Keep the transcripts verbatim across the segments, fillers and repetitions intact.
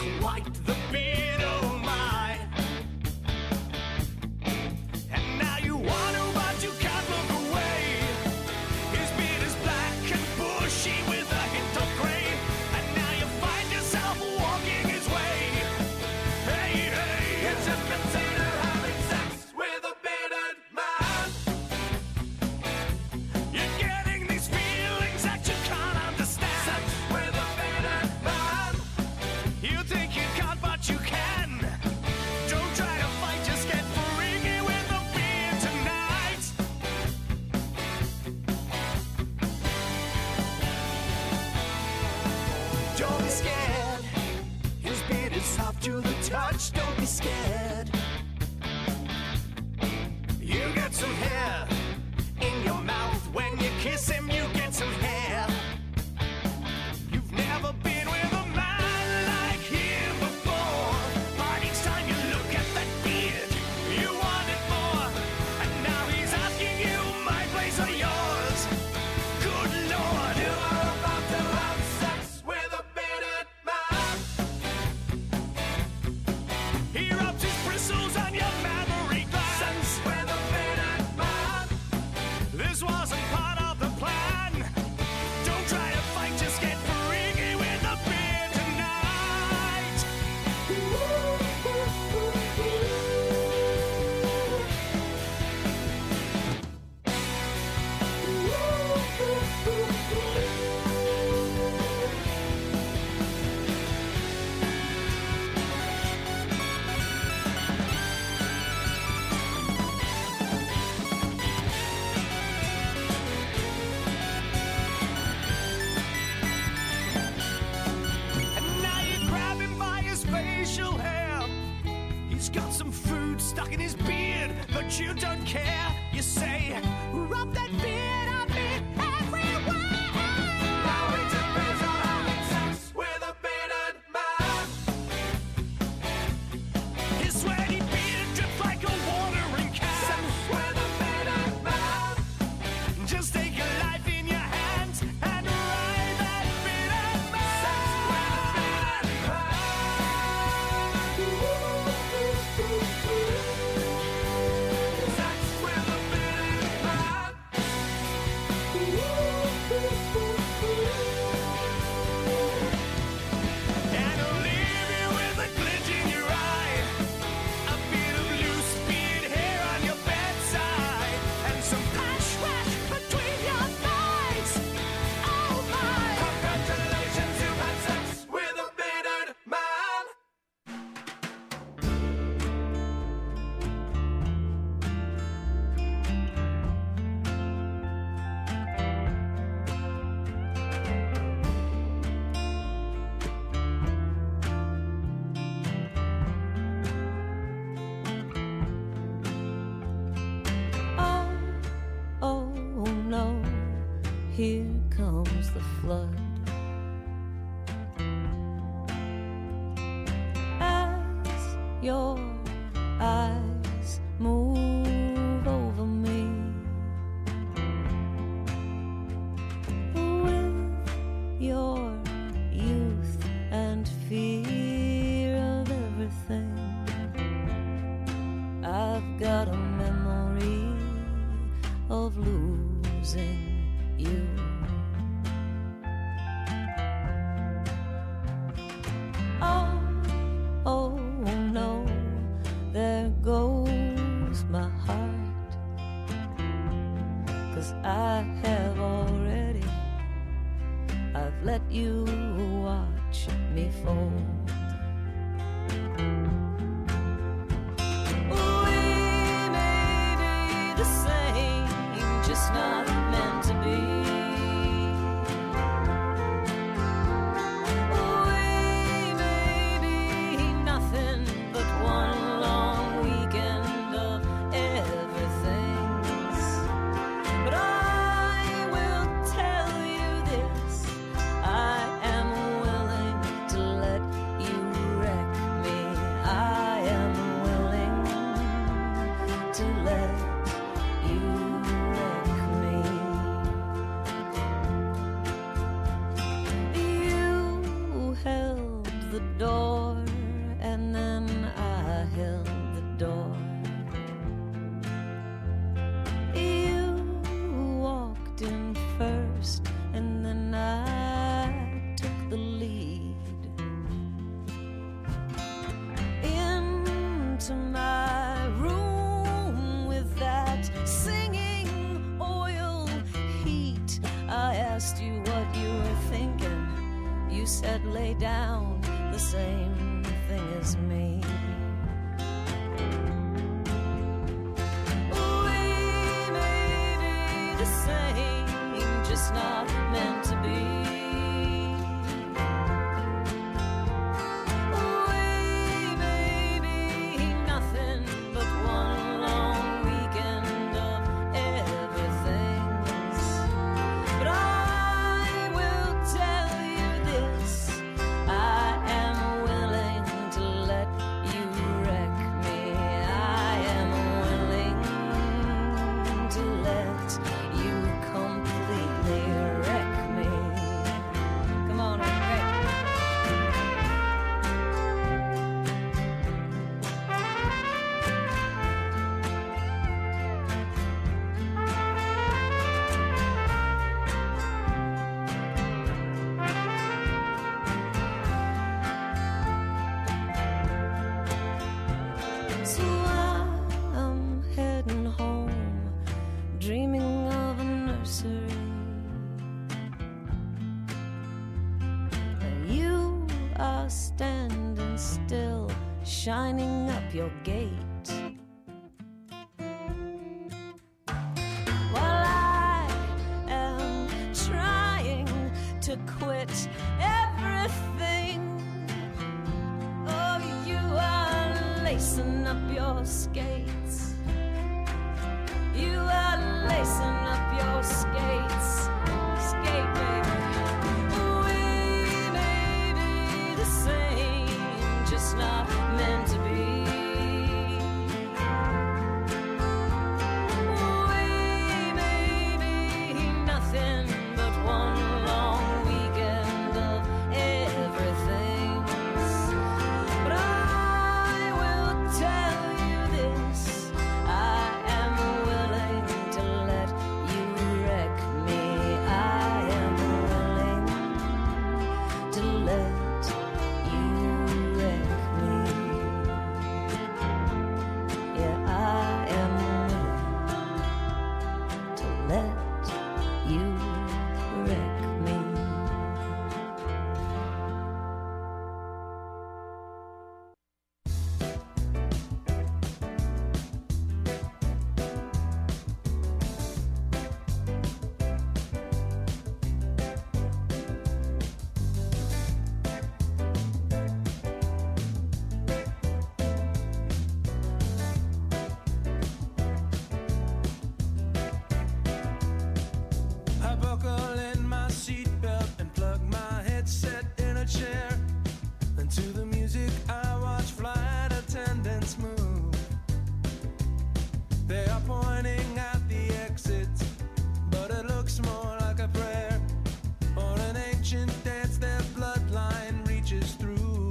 quite the beard, oh my. And now you want to, but you can't look away. His beard is black and bushy with a hint of grey, and now you find yourself walking his way. Hey, hey, it's a potato having sex with a bearded man. You're getting these feelings that you can't understand. Sex with a bearded man. You think you can't, but you can. Don't try to fight, just get freaky with a beard tonight. Don't be scared. His beard is soft to the touch. Don't be scared. You get some hair in your mouth when you kiss him. You get some hair. You've never been with a man like him before, but each time you look at that beard, you want it more. And now he's asking you, my place or yours? Good Lord, you are about to have sex with a bearded man. He rubs his bristles on your mammary glands. Sex with a bearded man. This wasn't part of the plan. Don't try to fight, just get freaky with the beard tonight. And now you grab him by his facial hair. He's got some food stuck in his beard, but you don't care. You say, rub that beard on me everywhere. Now it depends on having sex with a bearded man. His sweaty beard drips like a watering can. Sex with a bearded man. Just take your life in your hands and ride that bearded man. Sex with a bearded man. Sex with a bearded man. And he'll leave you with a glint in your eye, a bit of loose beard hair on your bedside, and some patch rash between your thighs. Oh my! Congratulations, you've had sex with a bearded man. Oh, oh no, here comes the flood. As your eyes move over me, with your youth and fear of everything, I've got a memory of losing you. Oh, oh no, there goes my heart, 'cause I have already, I've let you watch me fold. We may be the same, just not meant to be. We may be nothing but one long weekend of everythings. But I will tell you this, I am willing to let you wreck me. I you said lay down the same thing as me. We may be the same, just not meant to be. We may be nothing but one long weekend of everythings. But I will tell you this, I am willing to let you wreck me. I am willing to let you completely wreck me. Come on, wreck me. So I'm heading home, dreaming of a nursery. And you are standing still, shining up your gate, while I am trying to quit everything. Oh, you are lacing up your skates. You are lacing up your skates. Skate, baby. We may be the same, just not meant to be. We may be nothing but one long weekend of everything. But I will tell you this, I am willing to let you wreck me. I am willing to let you wreck me. Yeah, I am willing to let you wreck me. I buckle in my seatbelt and plug my headset in a chair. And to the music I watch flight attendants move. They are pointing out the exits, but it looks more like a prayer or an ancient dance their bloodline reaches through.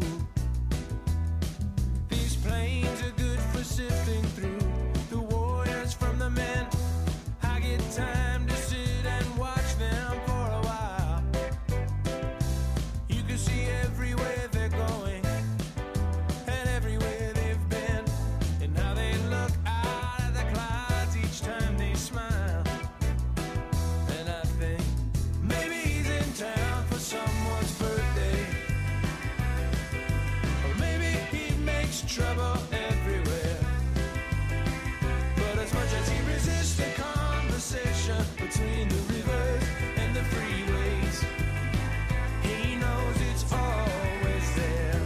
These planes are good for sifting through the warriors from the men. I get time to sit and watch them for a while. You can see everywhere they're going and everywhere they've been, and how they look out at the clouds each time they smile. And I think maybe he's in town for someone's birthday, or maybe he makes trouble everywhere. But as much as he resists the conversation between the rivers and the freeways, he knows it's always there.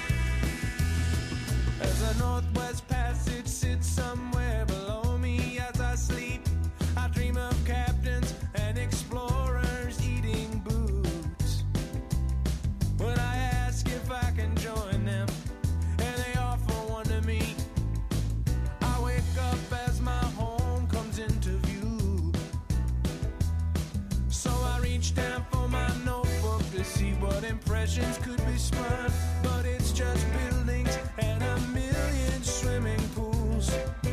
As the Northwest Passage sits somewhere below me as I sleep, I dream of captains and explorers eating boots. When I ask if I can join them, and they offer one to me, I wake up as my home comes into view. So I reach down for my notebook to see what impressions could be spun, but it's just buildings and a million swimming pools.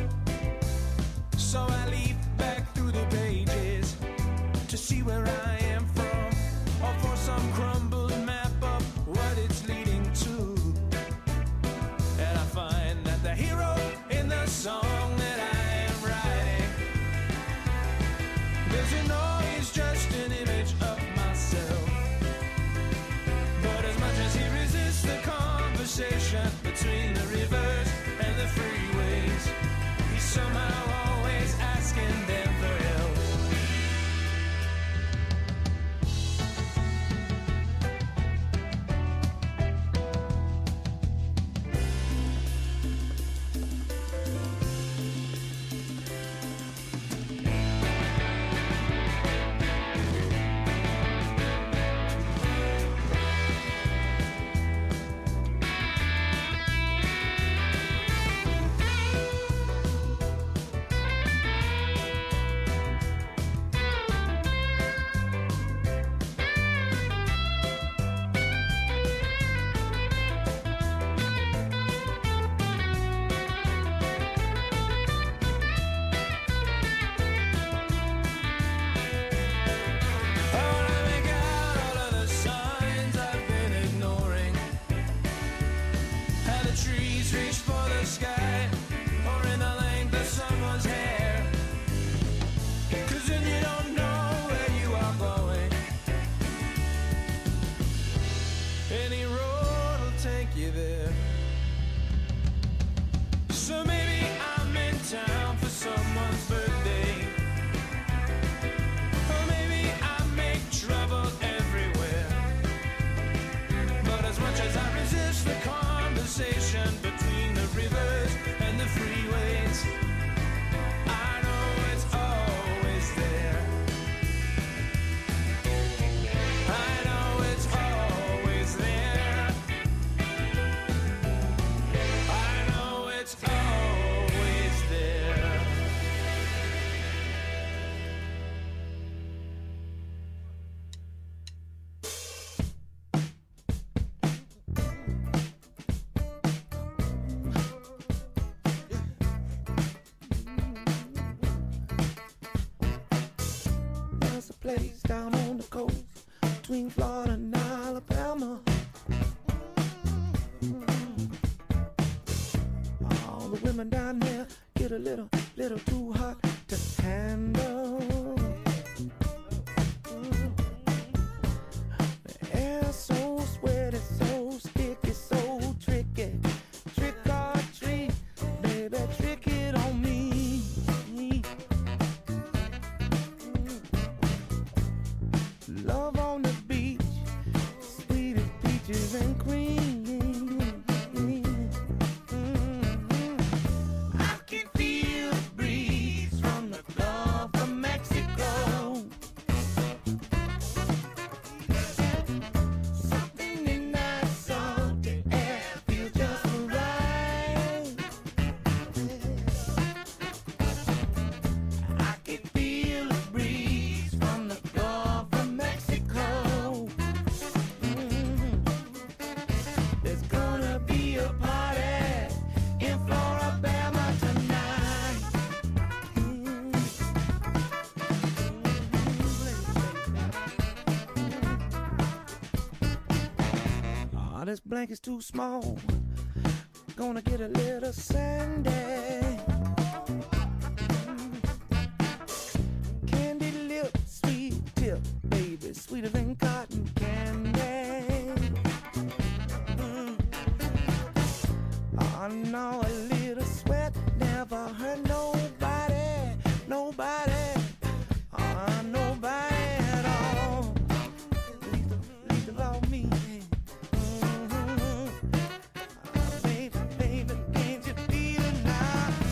So I leaf back through the pages to see where I am from, or for some crumbled map of what it's leading to. And I find that the hero in the song that I am writing doesn't know he's just an image of myself. conversation between the rivers and the freeways. He's somehow always asking them for help. Place down on the coast between Florida and Alabama. All the women down there get a little, little too hot to handle. The air's so sweaty, so sticky, so tricky. Trick or treat, baby, trick it on me. Love on the beach, sweet as peaches and cream. Mm-hmm. I can feel the breeze from the Gulf of Mexico. Something in that salty air feels just right. I can feel the breeze from the Gulf of Mexico. Mm-hmm. There's gonna be a party in Floribama tonight. Mm-hmm. Oh, this blanket's too small. Gonna get a little sandy. Candy lip, sweet tip, baby, sweeter than cotton candy. Mm. Oh no, a little sweat never hurt nobody, nobody, oh, nobody at all. Least of, least of all me. Mm-hmm. Oh, baby, baby, can't you feel it now?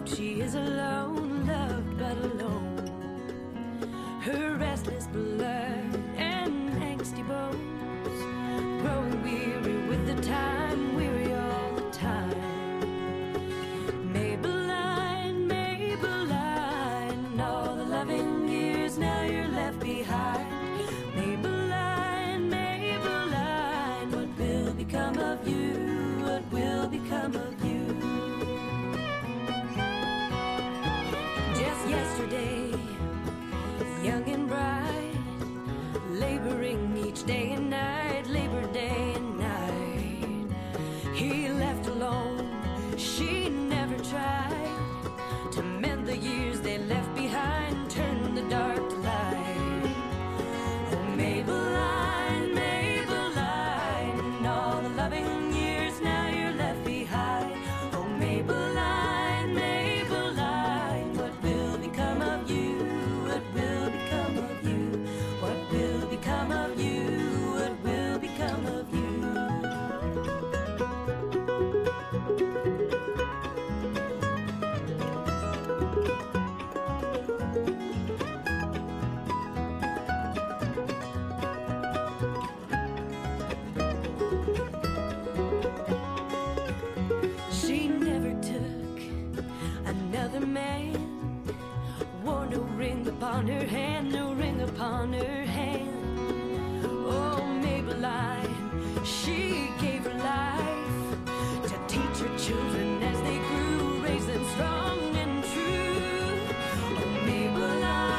She is alone, loved but alone. Her restless blood and angsty bones, growing weary with the time, weary all the time. Maybelline, Maybelline, all the loving years now you're left behind. Maybelline, Maybelline, what will become of you? What will become of you? Just yesterday, young and bright, laboring each day and night, labor day and night. He left alone, she never tried to mend the years they left behind, turn the dark to light. Oh, Maybelline, Maybelline, all the loving years now you're left behind. Oh, Maybelline, Maybelline, what will become of you? What will become of you? What will become of you? What will become of you? She never took another man, wore no ring upon her hand, no ring upon her hand. Oh, Maybelline, she gave her life to teach her children as they grew, raise them strong and true. Oh, Maybelline.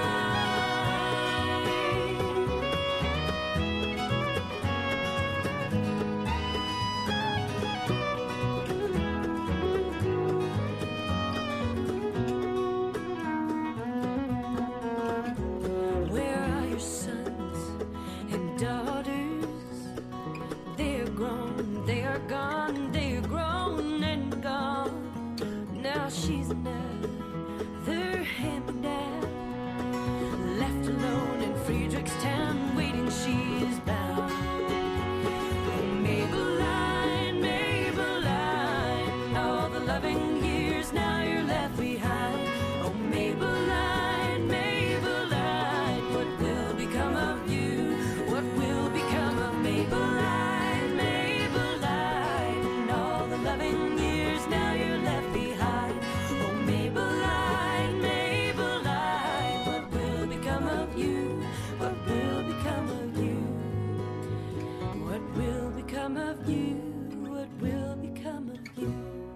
Where are your sons and daughters? They're grown, they are gone, they are grown and gone. Now she's another hand-me-down, left alone in Friedrichstown, waiting she is bound. Oh, Maybelline, Maybelline, all the loving years now you're left behind. Oh, Maybelline, Maybelline, what will become of you? What will become of Maybelline, Maybelline, all the loving years now you're left behind. Oh, Maybelline, Maybelline, what will become of you? What will become of you? What will become of you? What will become of you?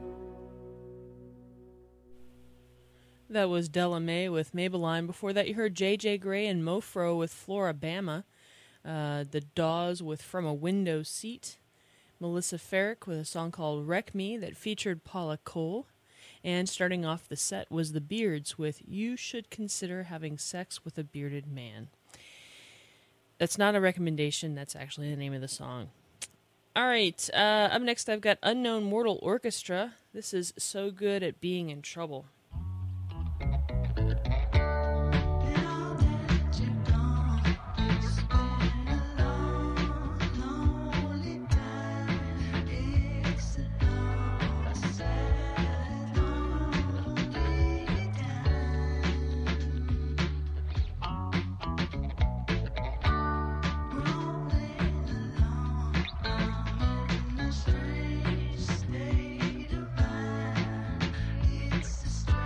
That was Della Mae with Maybelline. Before that, you heard J J Grey and Mofro with Floribama. Uh, the Dawes with From a Window Seat. Melissa Ferrick with a song called Wreck Me that featured Paula Cole. And starting off the set was the Beards with You Should Consider Having Sex with a Bearded Man. That's not a recommendation, that's actually the name of the song. All right, uh, up next I've got Unknown Mortal Orchestra. This is So Good at Being in Trouble. State of mind, it's the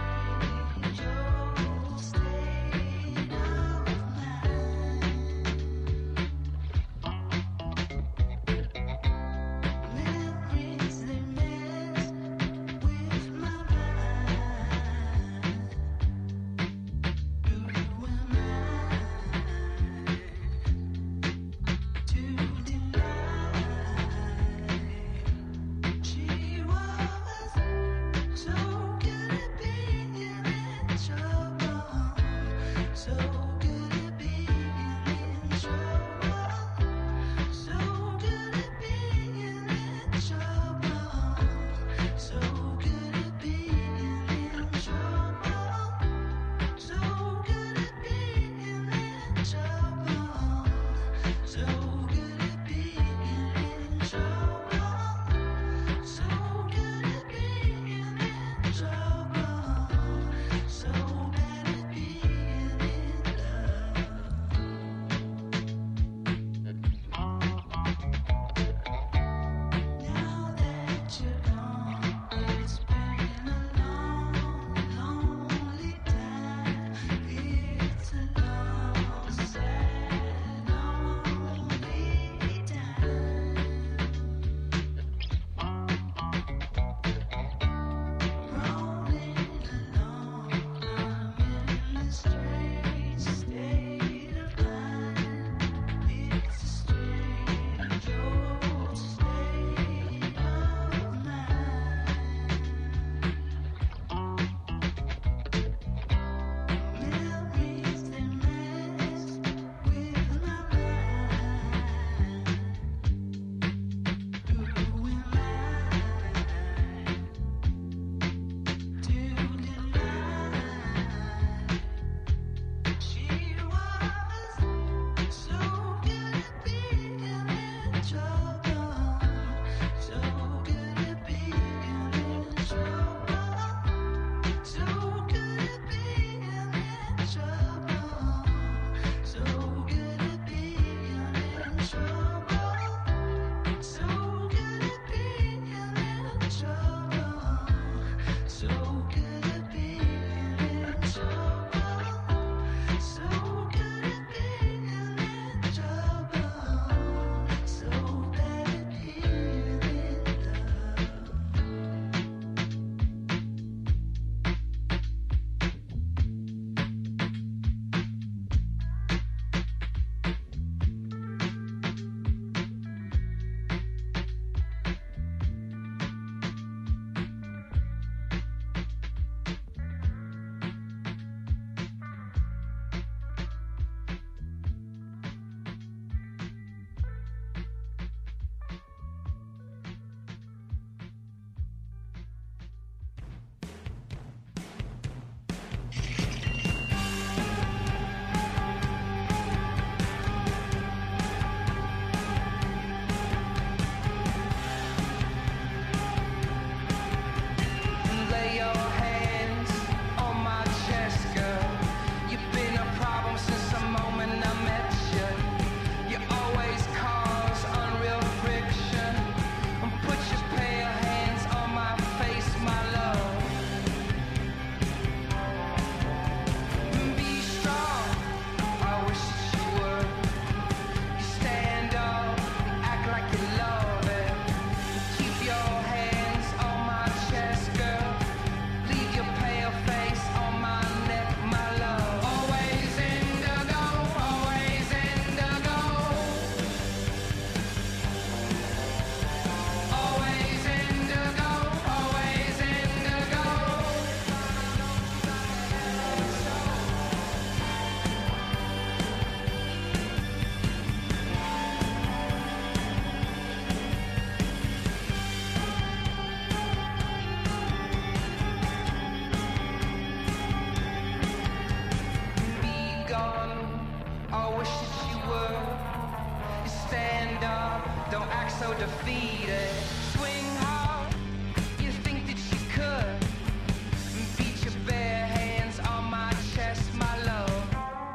so defeated. Swing hard, you think that you could. Beat your bare hands on my chest, my love.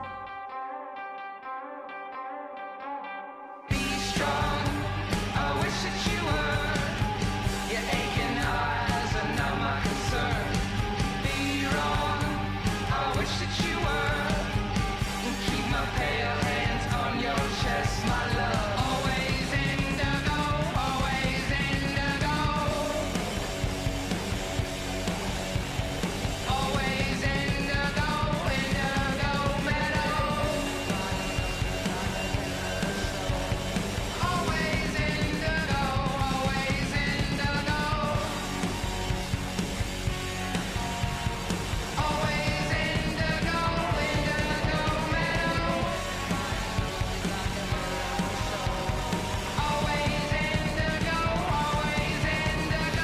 Be strong, I wish that you were. Your aching eyes are not my concern. Be wrong, I wish that you were. And keep my pale hands on your chest, my love. Always indigo, always indigo. Always indigo, indigo meadow. Always indigo, always indigo. Always indigo, indigo meadow. Always indigo, always indigo.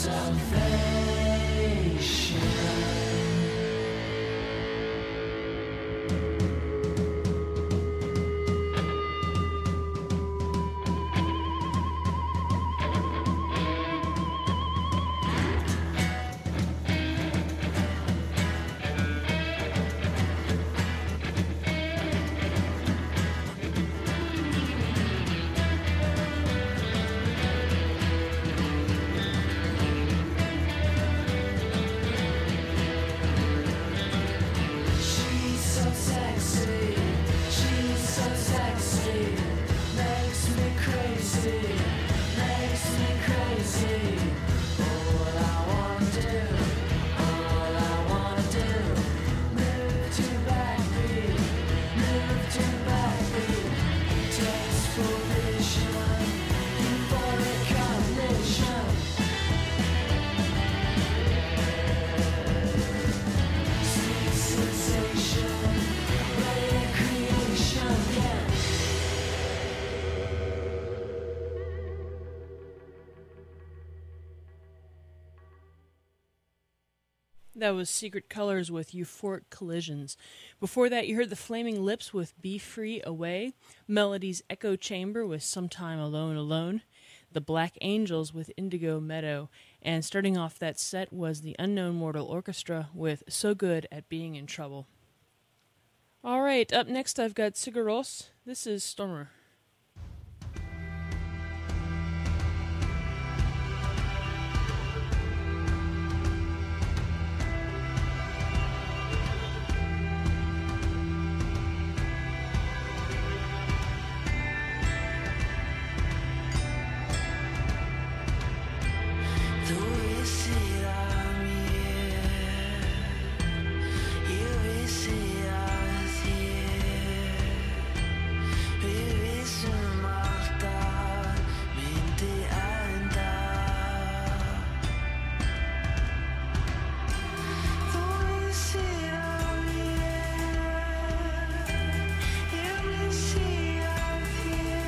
That was Secret Colors with Euphoric Collisions. Before that, you heard The Flaming Lips with Be Free Away, Melody's Echo Chamber with Sometime Alone Alone, The Black Angels with Indigo Meadow, and starting off that set was the Unknown Mortal Orchestra with So Good at Being in Trouble. All right, up next I've got Sigur Rós. This is Stormer.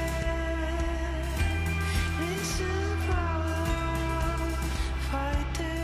Fight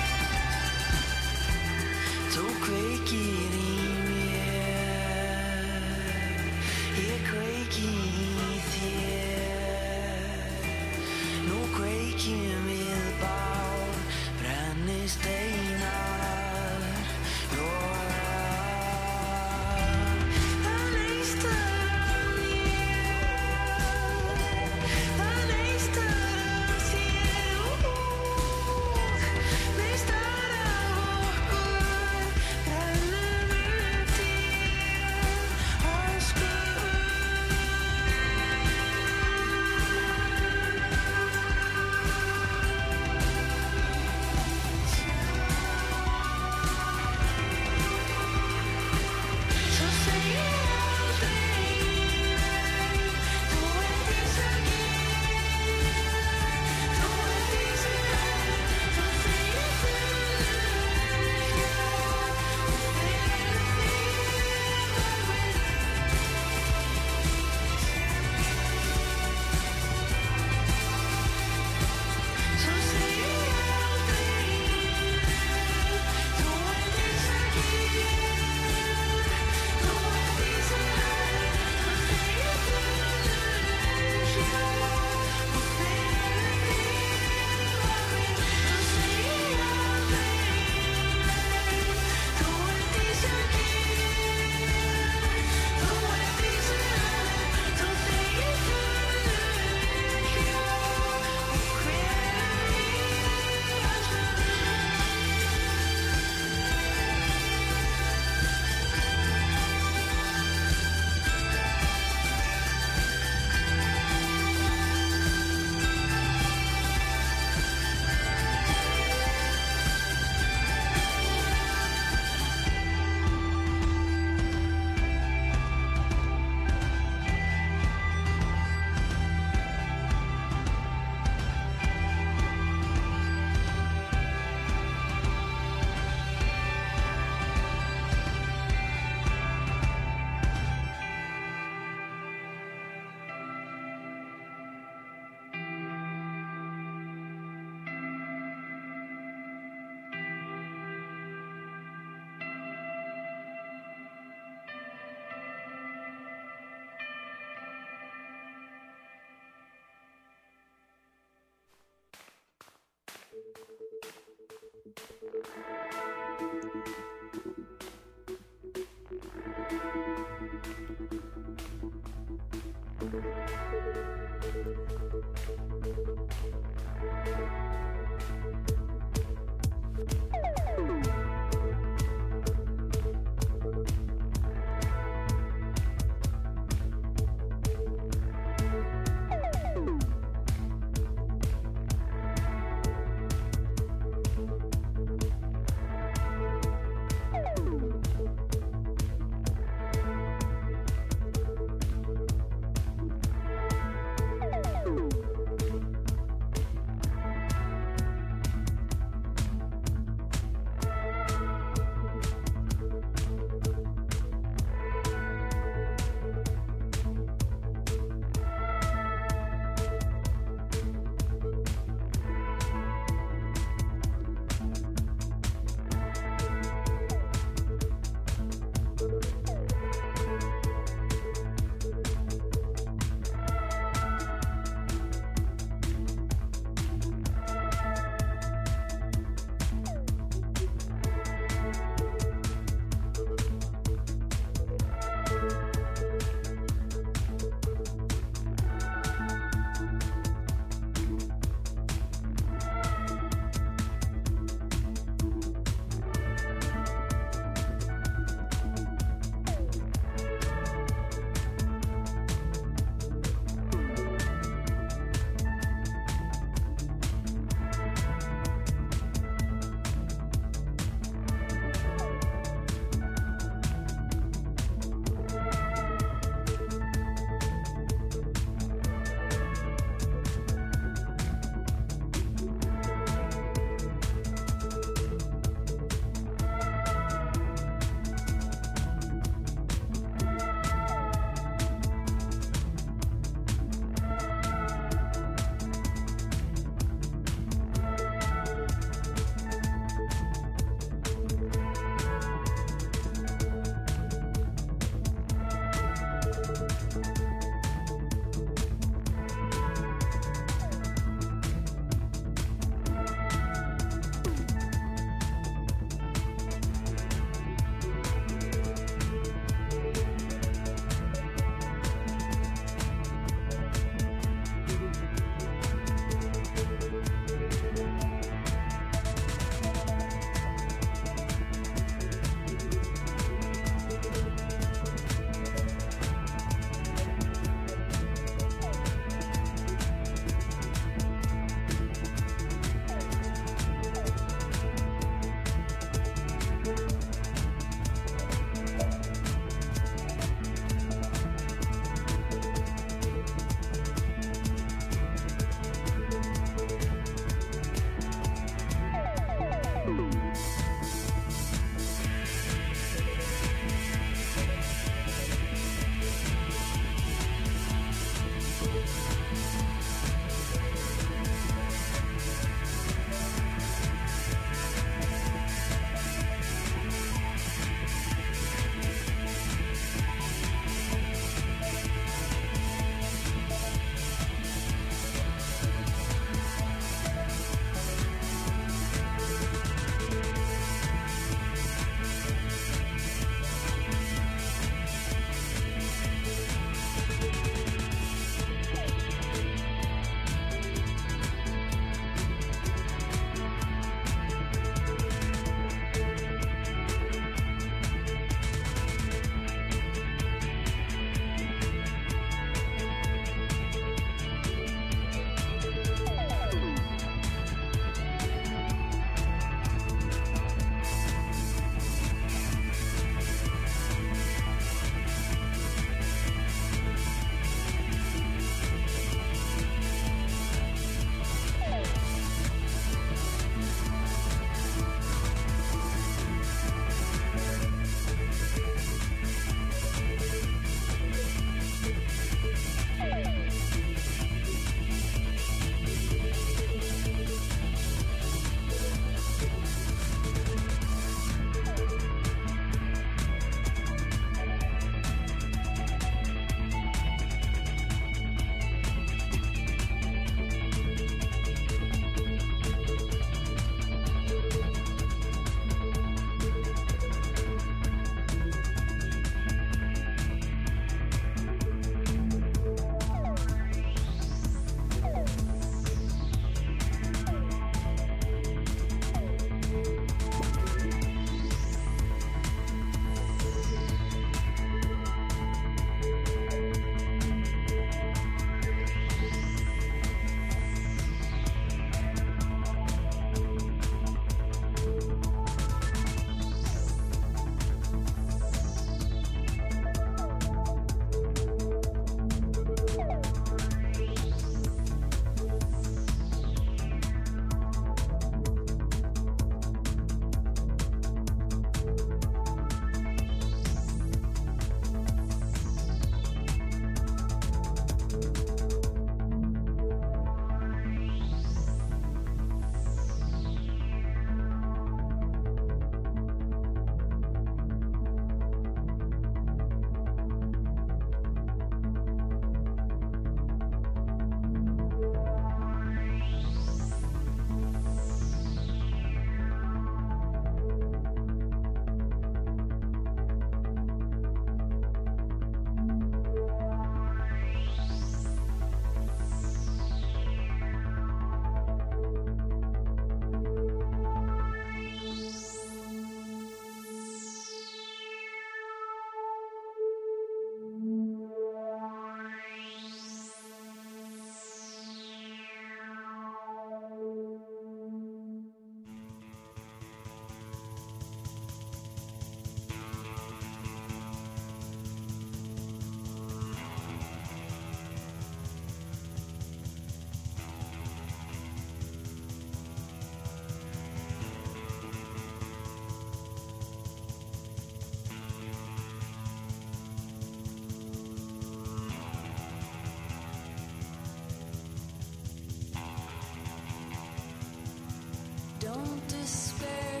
Don't despair,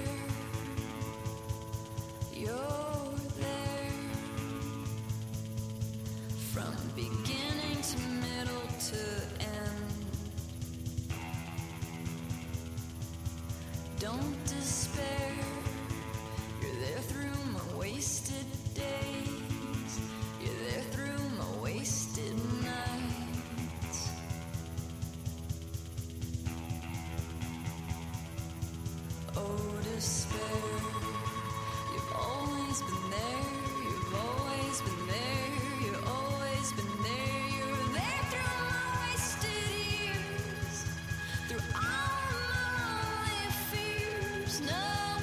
you're there. From beginning to middle to end. Don't despair, you're there through my wasted days. You're there through my wasted nights. Oh, despair, you've always been there. You've always been there. You've always been there. You're there through my wasted years. Through all my lonely fears. No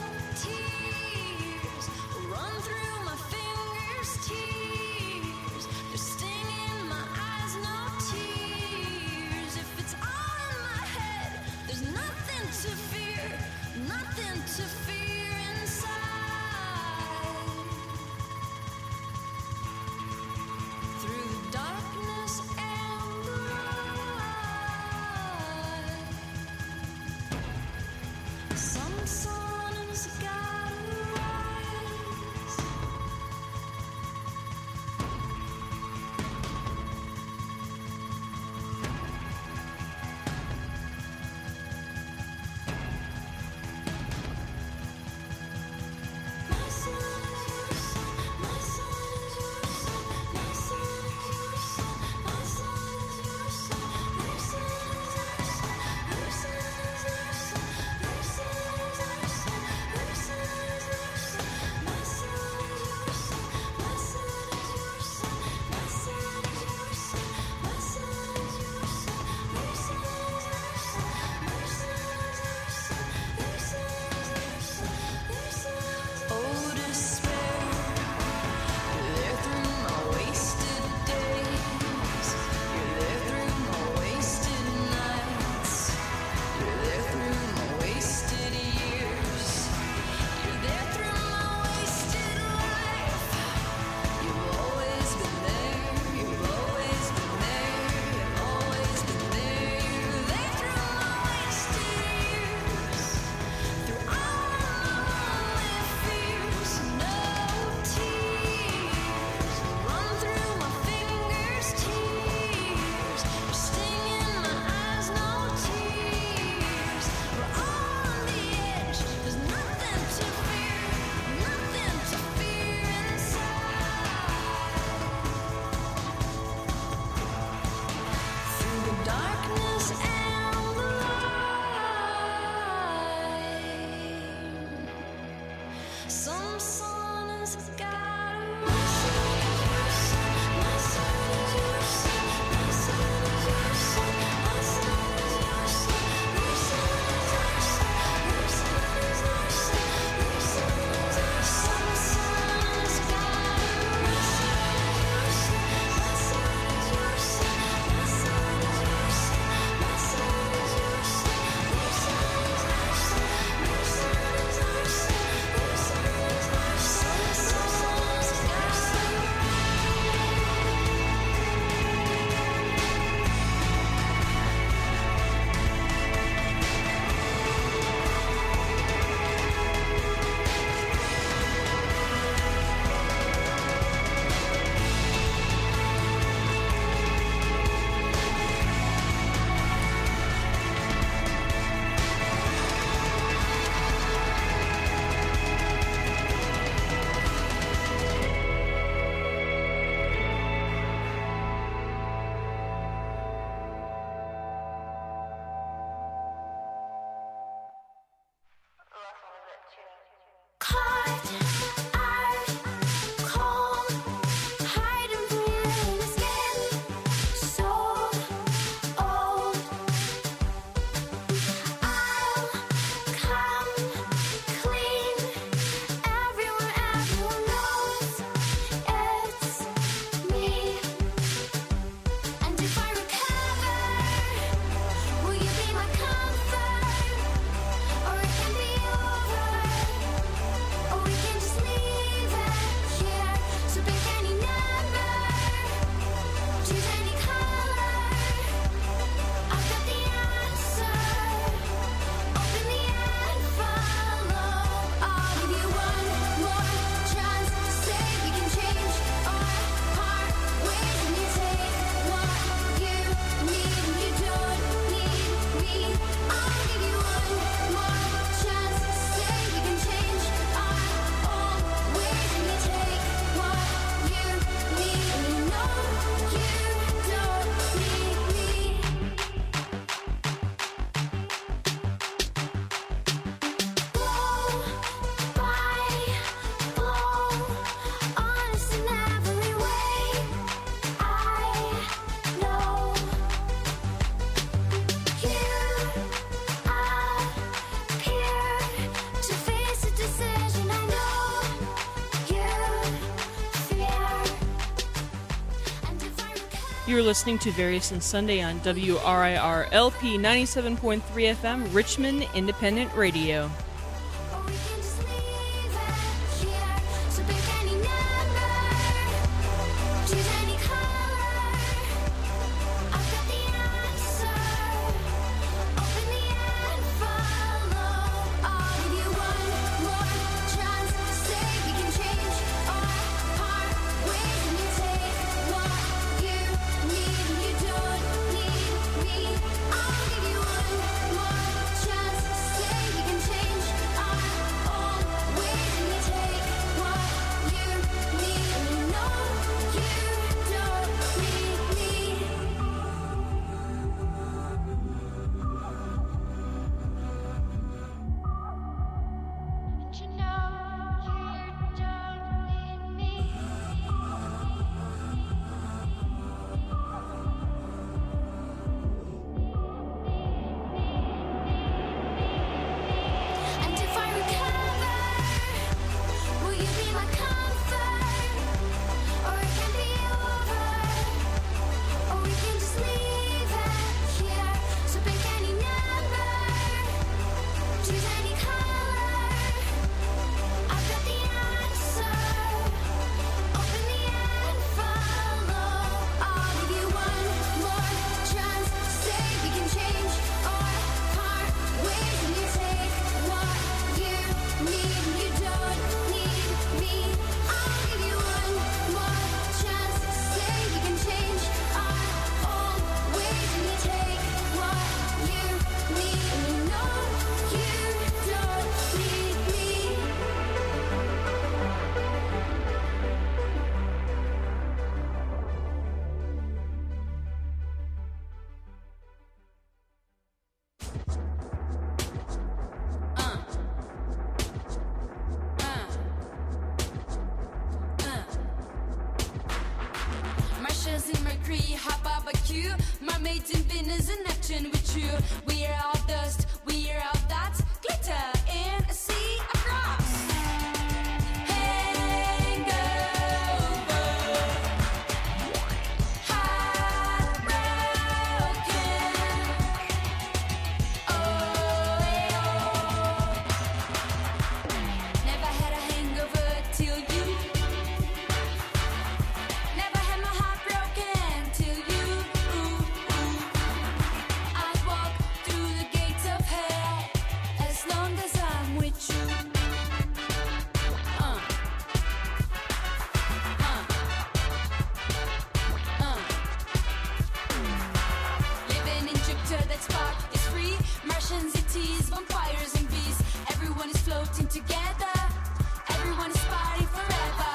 tears run through my fingers. Tears, they're stinging my eyes. No tears. If it's all in my head, there's nothing to fear. Nothing to fear inside. Through the darkness and the light, some sun has gotta rise. My sun is your sun, my sun is your sun, my sun is your sun, my sun is your sun, their sun is our sun, their sun is our sun, their sun is our sun, their sun is our sun, my sun is your sun, my sun is your son, my son is your son, my son is your son, their son is our son, their son is our son, their son is our son, their son is oh, despair, you're there through my wasted days. You're there through my wasted nights. You're there through my wasted years. You're there through my wasted life. You've always been there. You've always been there. You've always been there. You're there through my wasted years. Through all my lonely fears. No tears run through my fingers. Tears are stinging my eyes. No tears. We're all on the edge. There's nothing to fear. Nothing to fear inside. Through the darkness and the light, some sun has got my sun is your sun, my sun is your sun, my sun is your sun, my sun is your son, their sun is our son, their sun is our son, their sun is our son. Some sun has got my sun is your son, my sun is your son, my sun is your son, my son is your son, their sun is our son, their sun is our son, their sun is our son. You're listening to Various and Sunday on W R I R L P ninety-seven point three F M, Richmond Independent Radio. Or we can just leave it here. So pick any number, choose any color. I've got the answer. Open the and follow. I'll give you one more chance. Say we can change our part ways, and you take what you need. You don't need me. I'll give you one more chance. Say we can change our own ways, and you take what you need. And you know you don't need me. And you know you don't need me. And if I recover, will you be my comfort? Or it can be over, or we can just leave it here. So pick any number, choose any color. I've got the answer. Open the and follow. I'll give you one more chance. Say we can change or part ways, and you take what you need. You don't need me. I'll give you one more chance. Say we can change our own ways, and you take what you need. And you know you don't need me. Martians in Mercury, hot barbecue. Mermaids in Venus and Neptune with you. We are all dust, we are all dots. Glitter in a sea of rocks. Hangover. Heartbroken. Oh, never had a hangover till you. Never had my heart broken till you. I'd walk through the gates of hell as long as I'm with you. Uh. Uh. Uh. Living in Jupiter, that spark is free. Martians, E Ts, vampires and bees. Everyone is floating together. Everyone is partying forever.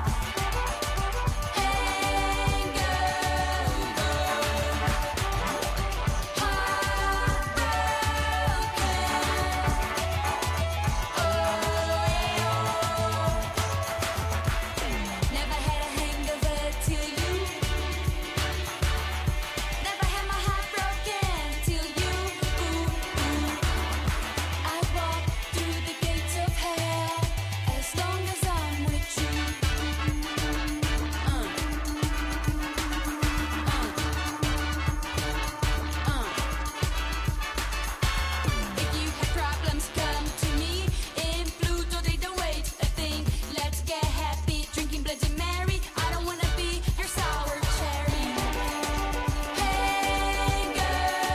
Never had a hangover till you. Never had my heart broken till you. I walk through the gates of hell as long as I'm with you. Uh. Uh. Uh. If you have problems, come to me. In Pluto, they don't wait a thing. Let's get happy, drinking Bloody Mary. I don't wanna be your sour cherry. Hangover.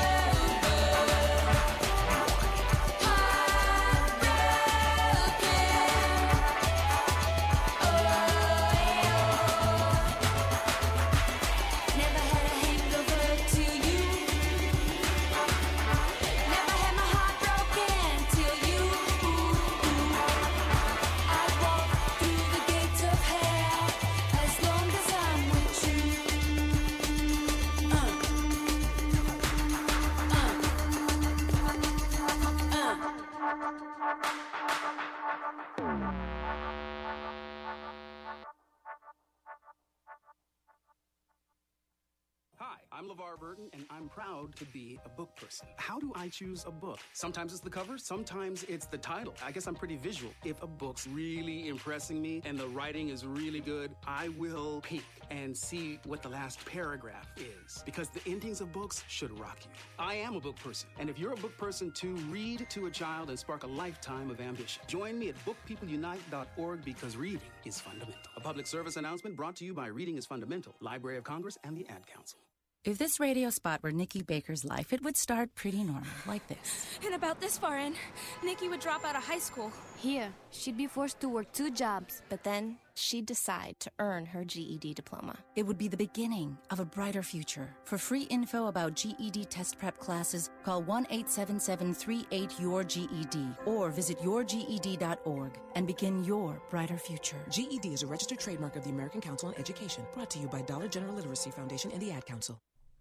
Heartbroken. Never had a hangover till you. Never had my heart broken till you. I walk through the gates of hell as long as I'm with you. Uh. Uh. Uh. Hi, I'm LeVar Burton, and I'm proud to be a book person. How do I choose a book? Sometimes it's the cover, sometimes it's the title. I guess I'm pretty visual. If a book's really impressing me and the writing is really good, I will peek and see what the last paragraph is, because the endings of books should rock you. I am a book person, and if you're a book person too, read to a child and spark a lifetime of ambition. Join me at book people unite dot org, because reading is fundamental. A public service announcement brought to you by Reading is Fundamental, Library of Congress, and the Ad Council. If this radio spot were Nikki Baker's life, it would start pretty normal, like this. And about this far in, Nikki would drop out of high school. Here, she'd be forced to work two jobs, but then she'd decide to earn her G E D diploma. It would be the beginning of a brighter future. For free info about G E D test prep classes, call one eight seven seven, three eight, Y O U R G E D or visit your G E D dot org and begin your brighter future. G E D is a registered trademark of the American Council on Education, brought to you by Dollar General Literacy Foundation and the Ad Council.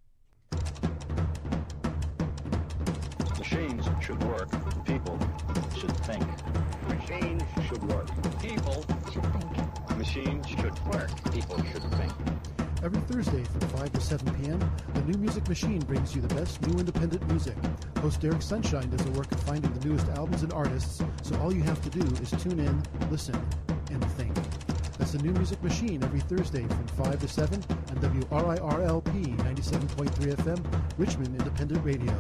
Machines should work. People should think. Machines should work. People should think. Machines should work. People should think. Every Thursday from five to seven p.m., the New Music Machine brings you the best new independent music. Host Derek Sunshine does the work of finding the newest albums and artists, so all you have to do is tune in, listen, and think. That's the New Music Machine every Thursday from five to seven on W R I R L P ninety-seven point three F M, Richmond Independent Radio.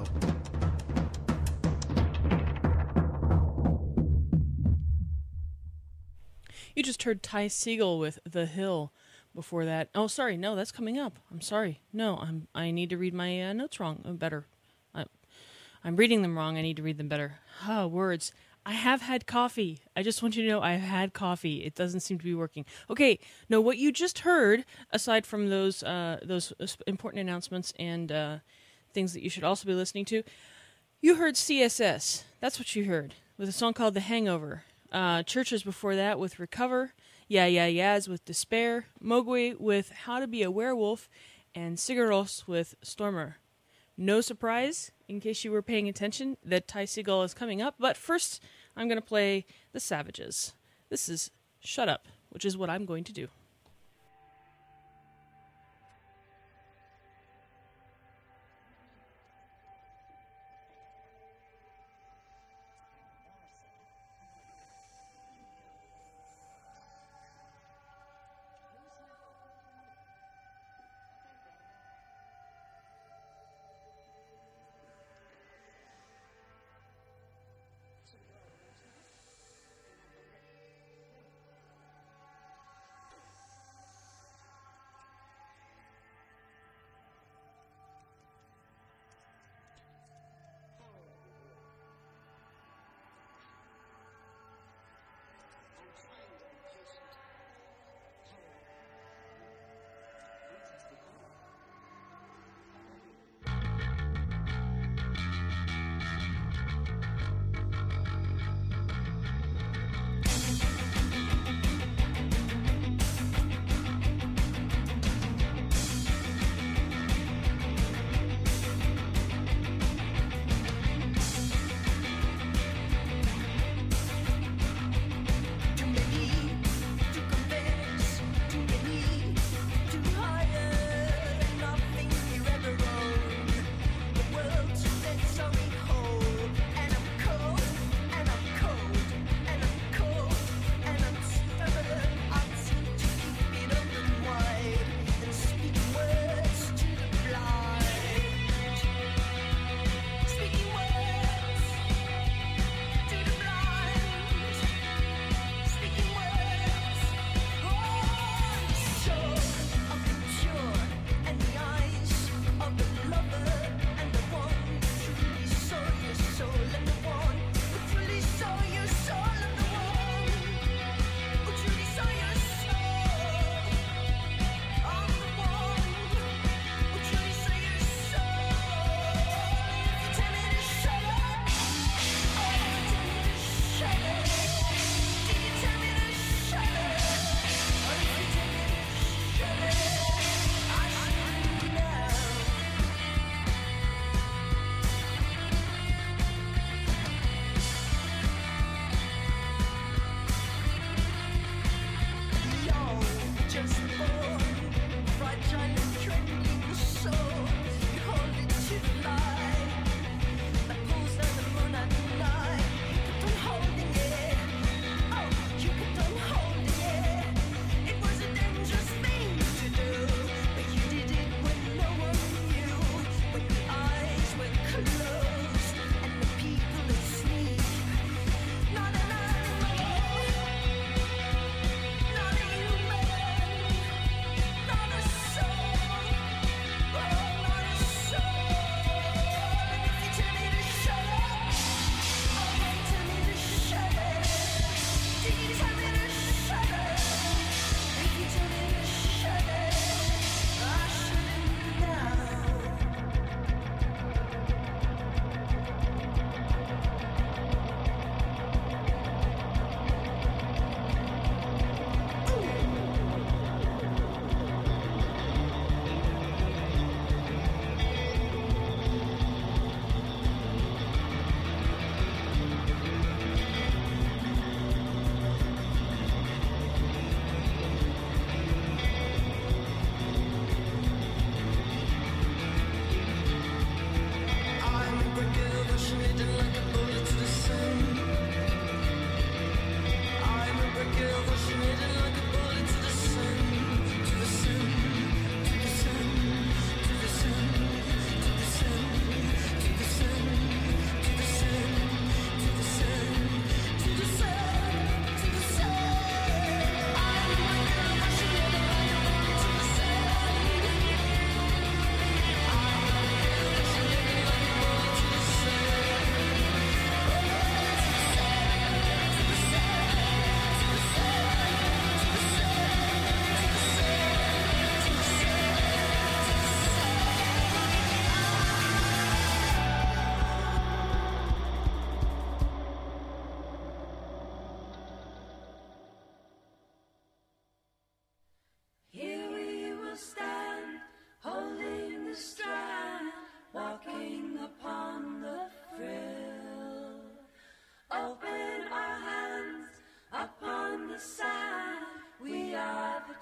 You just heard Ty Segall with The Hill. Before that, oh, sorry, no, that's coming up. I'm sorry. No, I'm. I need to read my uh, notes wrong. Uh, better. I, I'm reading them wrong. I need to read them better. Ah, words. I have had coffee. I just want you to know I've had coffee. It doesn't seem to be working. Okay, no, what you just heard, aside from those uh, those important announcements and uh, things that you should also be listening to, you heard C S S. That's what you heard, with a song called The Hangover. Uh, Churches before that with Recover. Yeah Yeah Yeahs with Despair. Mowgli with How to Be a Werewolf. And Sigaros with Stormer. No surprise, in case you were paying attention, that Ty Segall is coming up. But first, I'm going to play The Savages. This is Shut Up, which is what I'm going to do.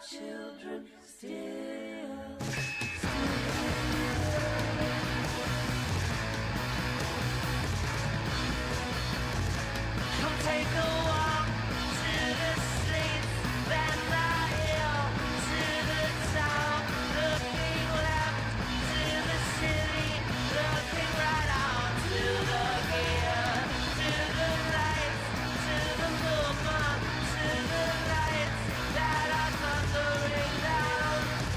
children still. Come take a walk to the streets, then the hill, to the town, looking left to the city, looking right out to the gear, to the lights, to the movement, to the lights that are thundering down.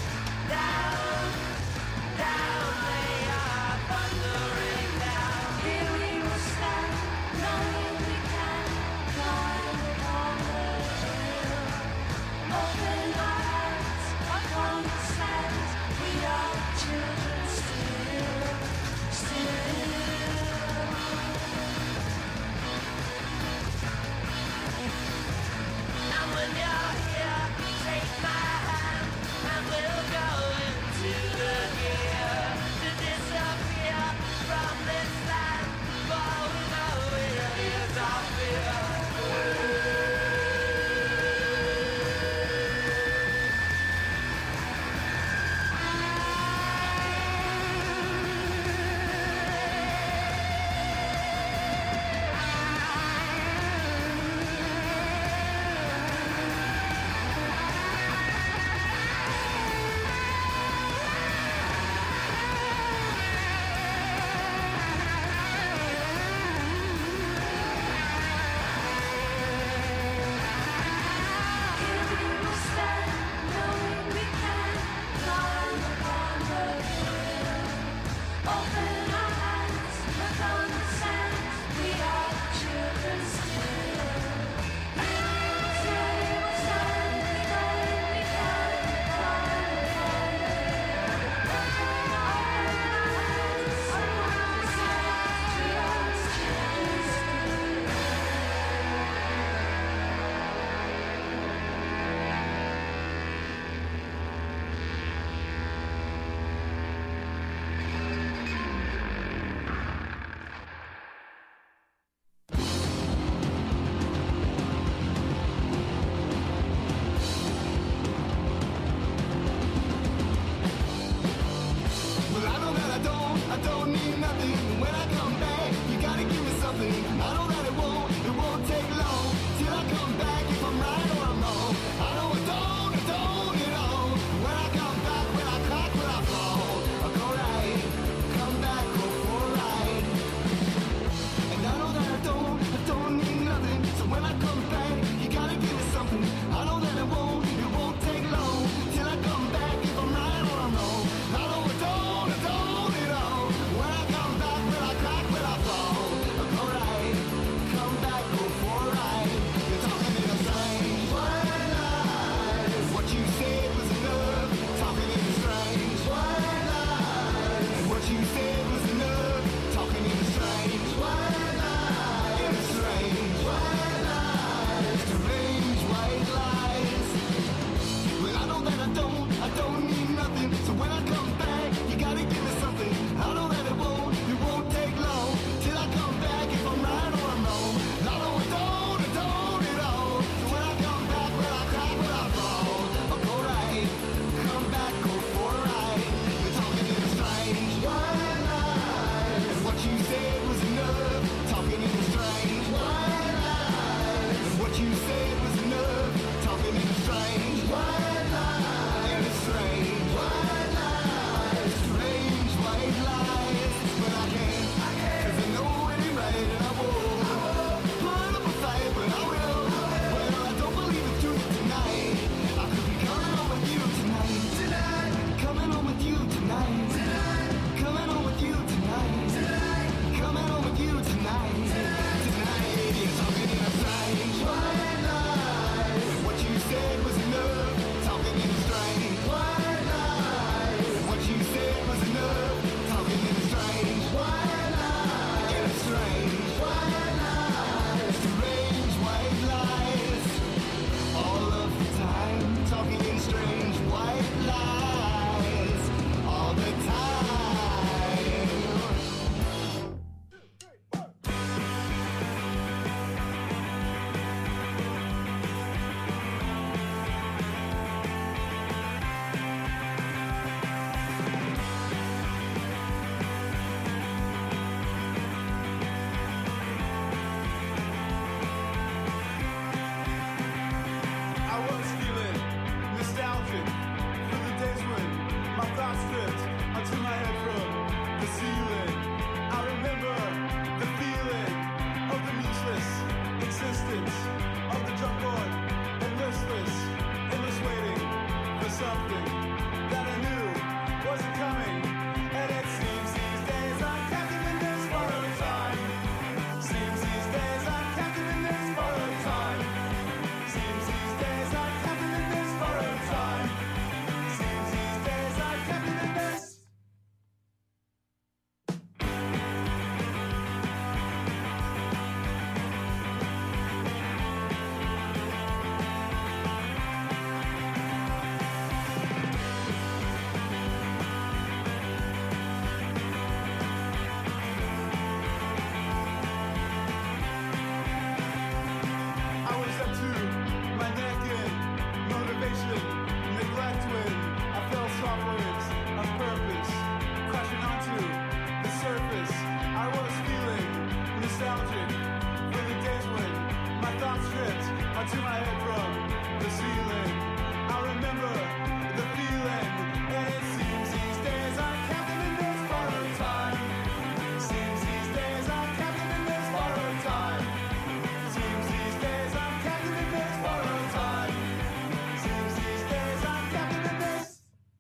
onto my head from the ceiling. I remember the feeling, and it seems these days I'm captain in this borrowed time. Seems these days I'm captain in this borrowed time. Seems these days I'm captain in this borrowed time. Seems these days I'm captain in this.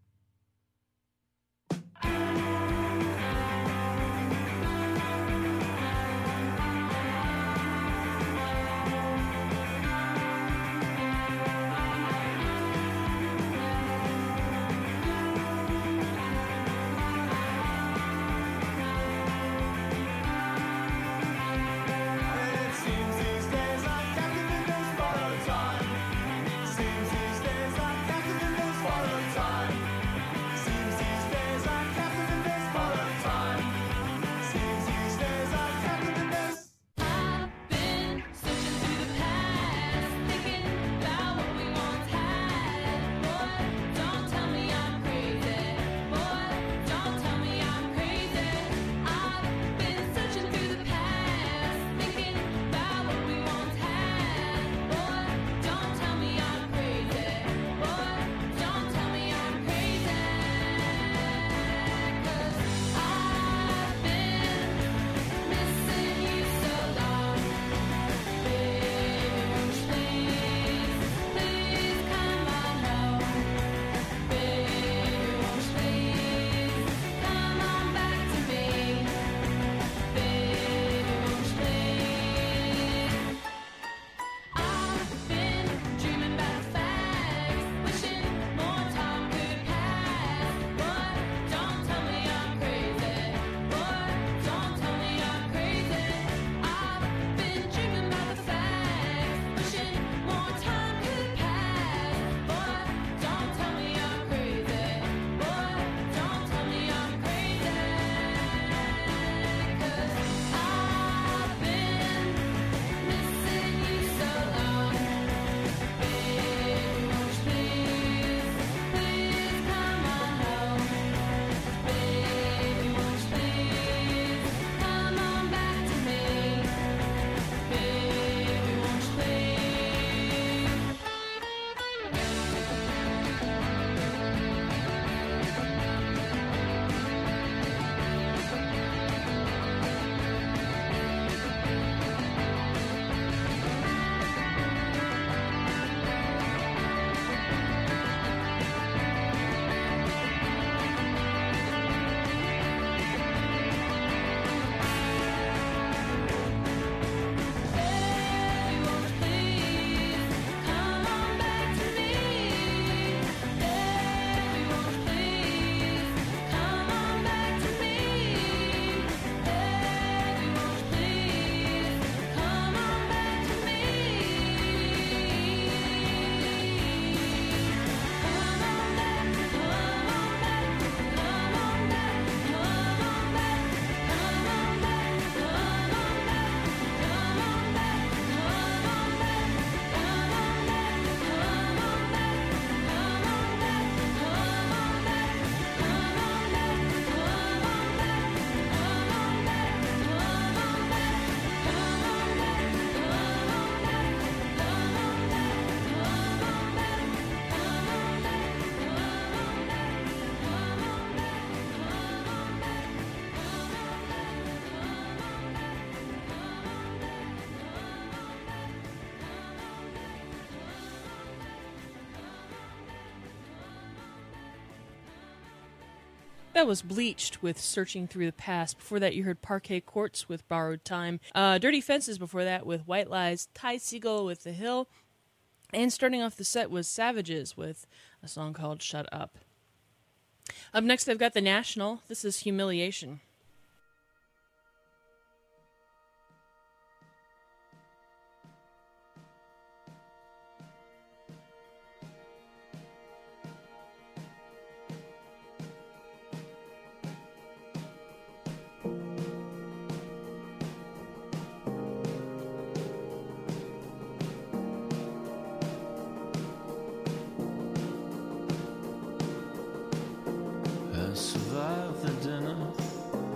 That was Bleached with Searching Through the Past. Before that, you heard Parquet Courts with Borrowed Time. Uh, Dirty Fences before that with White Lies. Ty Segall with The Hill. And starting off the set was Savages with a song called Shut Up. Up next, I've got The National. This is Humiliation. Survive the dinner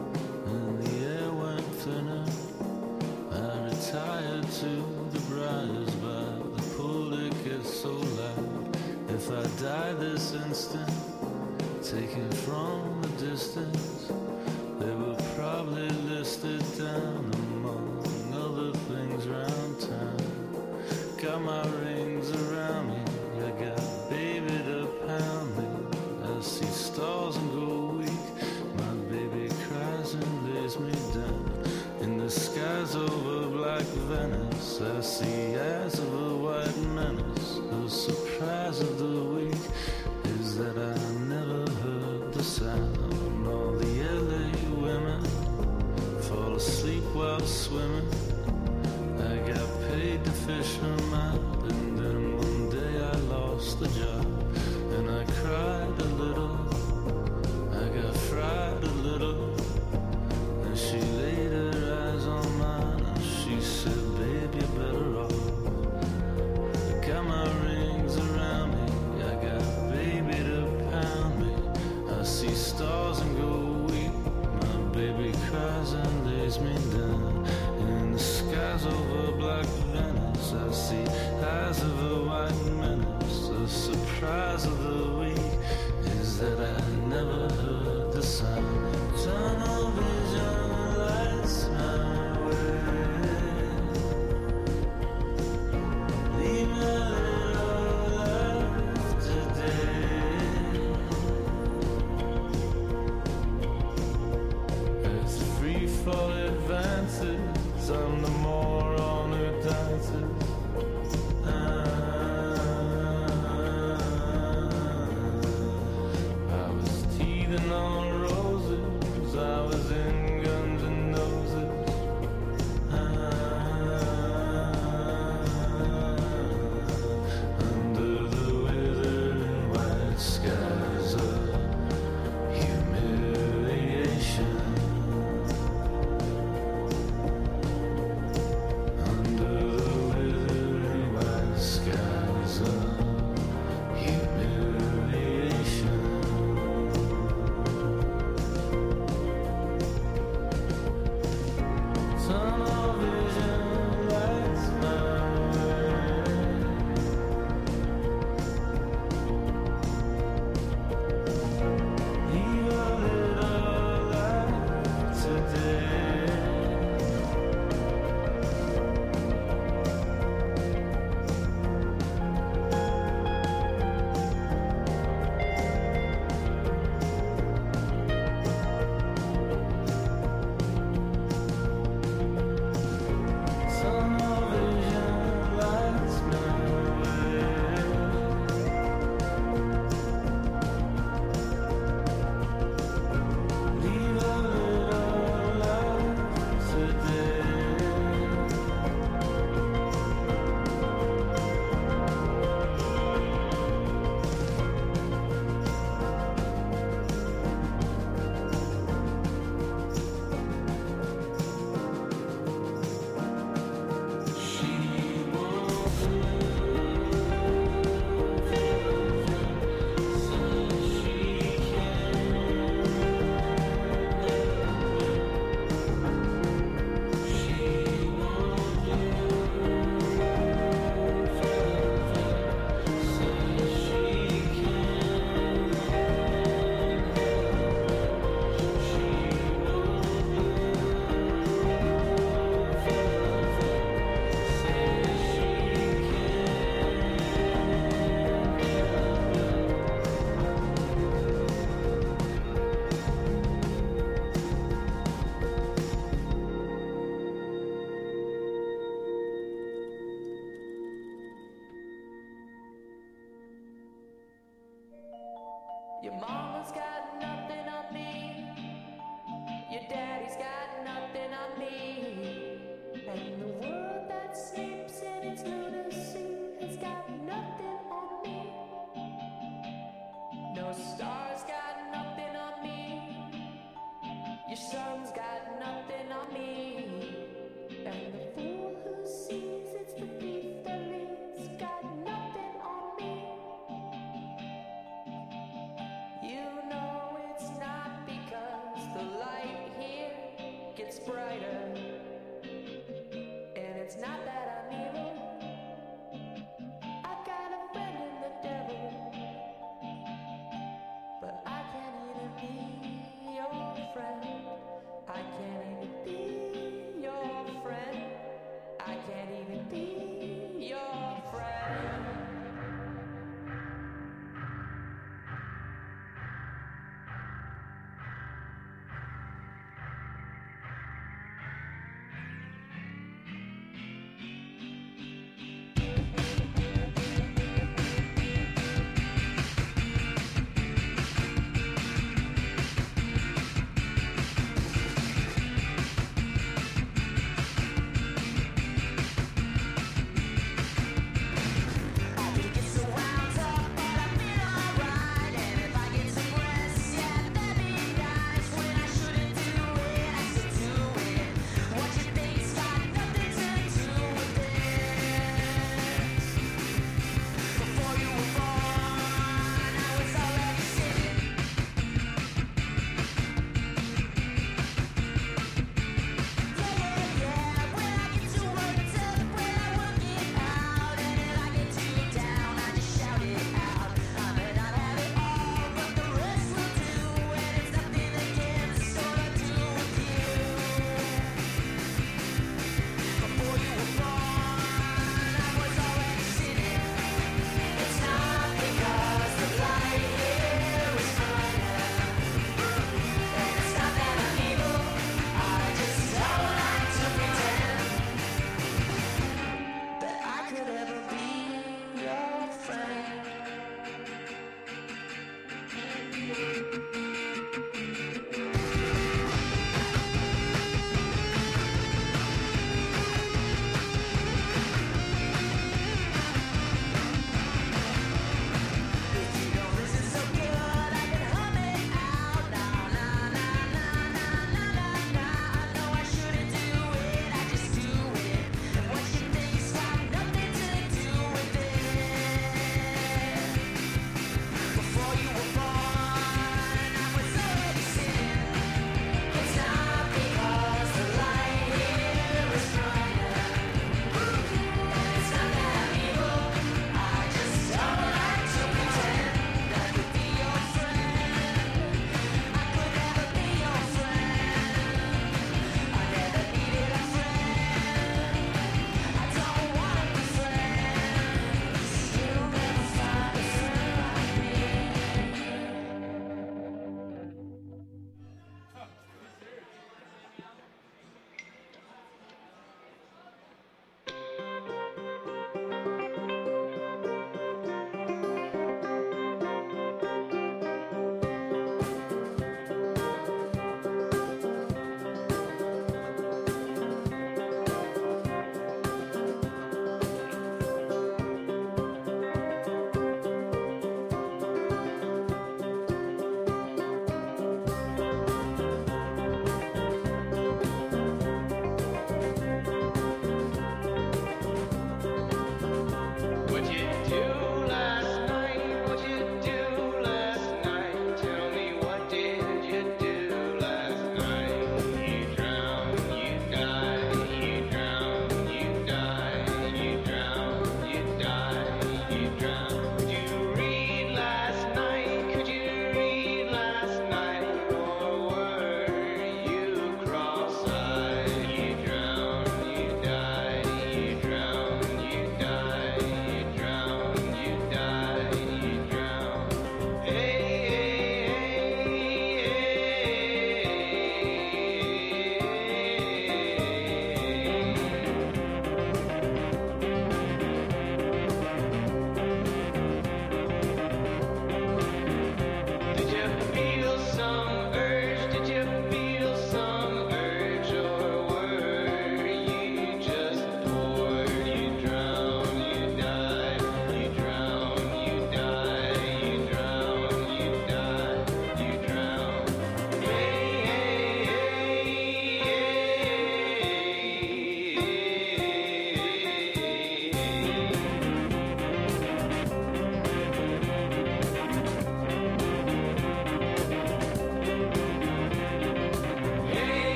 instant, taken from a distance. They were probably listed down among other things around town. Got my rings around me, I got baby to pound me. I see stars and go weak, my baby cries and lays me down. In the skies over black Venice, I see eyes of a white menace. The surprise of the week is that I never heard the sound. All the L A women fall asleep while swimming. I got paid to fish them out, and then one day I lost the job. And I cried a little, I got fried a little. And she laid her eyes on mine, and she said, babe, you're better off. I got my rings around me, I got baby to pound me. I see stars and go weep, my baby cries and lays me down. In the skies over black Venice, I see eyes of a white menace. The surprise of the week is that I never heard the sound. Tunnel vision lights my way. Leave my little life today. As free fall advances, I'm the moron who dances. I was teething on roses, I was in guns and noses. Under the withering white skies of humiliation. Under the withering white skies of humiliation. Tunnel vision lights my way. Leave a little light today. Tunnel vision lights my way. Leave a little light today. Your mama's got nothing on me. Your daddy's got nothing on me. And the world that sleeps in its lunacy has got nothing on me. No star's got nothing on me. Your son's got nothing on me. And the fool who sees it's the thief that leaves got nothing on me. You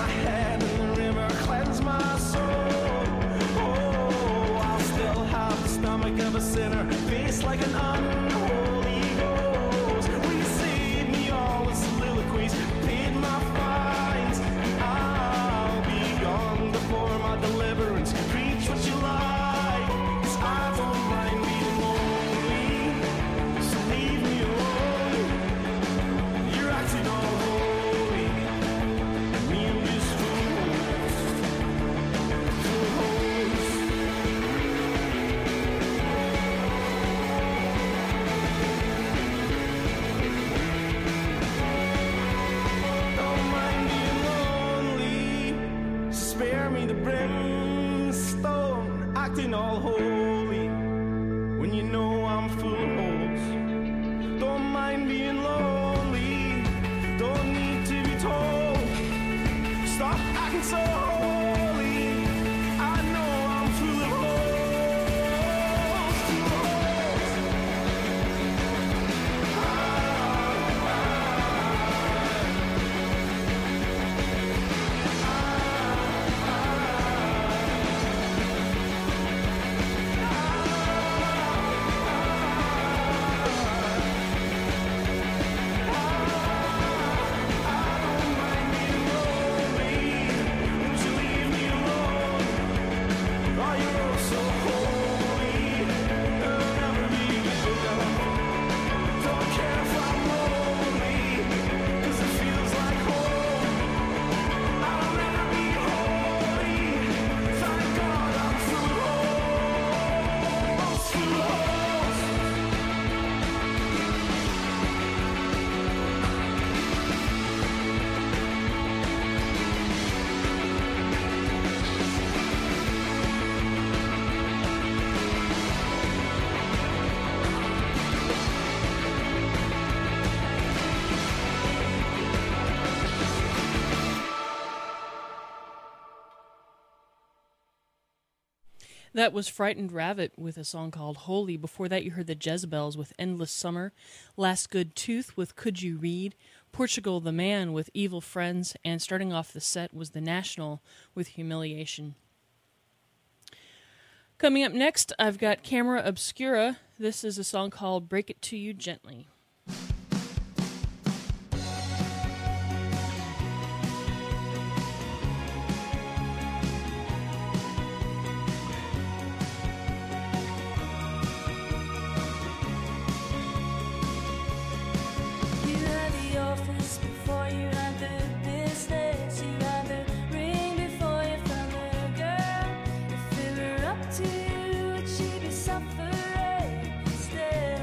head and the river cleanse my soul. Oh, I'll still have the stomach of a sinner, face like an unholy ghost. Receive me all the soliloquies, paid my fines. I'll be gone before my deliverance. Preach what you like, 'cause I don't mind being lonely. So leave me alone. You're acting all holy. Me and this fool, fools. Don't mind being lonely. Spare me the brimstone, acting all holy when you know I'm full of holes. Don't mind being lonely, don't need to be told. Stop acting so holy, I know I'm full of holes, full of holes. That was Frightened Rabbit with a song called Holy. Before that, you heard the Jezebels with Endless Summer, Last Good Tooth with Could You Read, Portugal the Man with Evil Friends, and starting off the set was The National with Humiliation. Coming up next, I've got Camera Obscura. This is a song called Break It To You Gently. You had the office before you had the business. You had the ring before you found the girl. If it were up to you, would she be suffering still?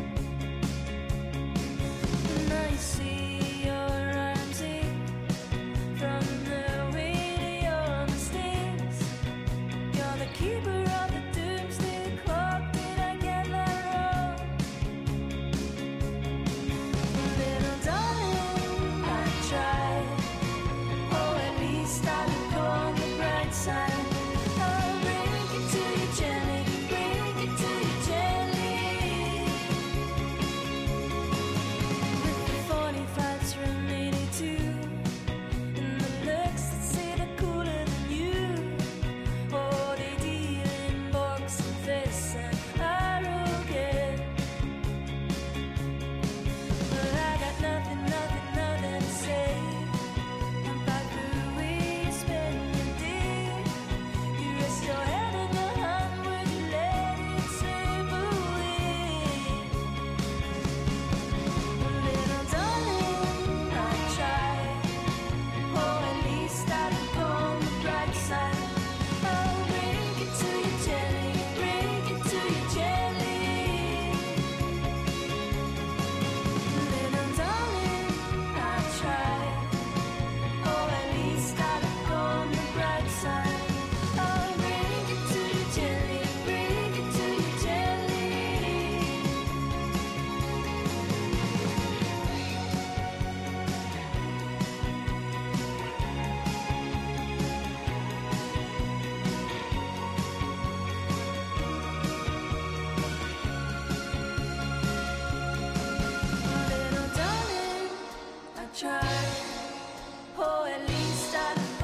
Now you see your Ramsey from the way you're mistakes. You're the keeper of the doomsday clock. Did I get that wrong? Little darling, I tried. Oh, at least I look on the bright side. I'll bring it to you gently, bring it to you gently. With the forty-fives from eighty-two, and the looks that say they're cooler than you. Oh, they deal in books and fists and arrogant. Well, I got nothing, nothing, nothing to say about the way you spend your day. You rest your head in your hand when you let it slip away. Little darling, I tried. Oh, at least I look on the bright side. I'll bring it to you gently, bring it to you gently. Little darling, I tried. Oh, at least I look on the bright side. I'll bring it to you gently, bring it to you gently. Little darling, I tried. Oh, at least I look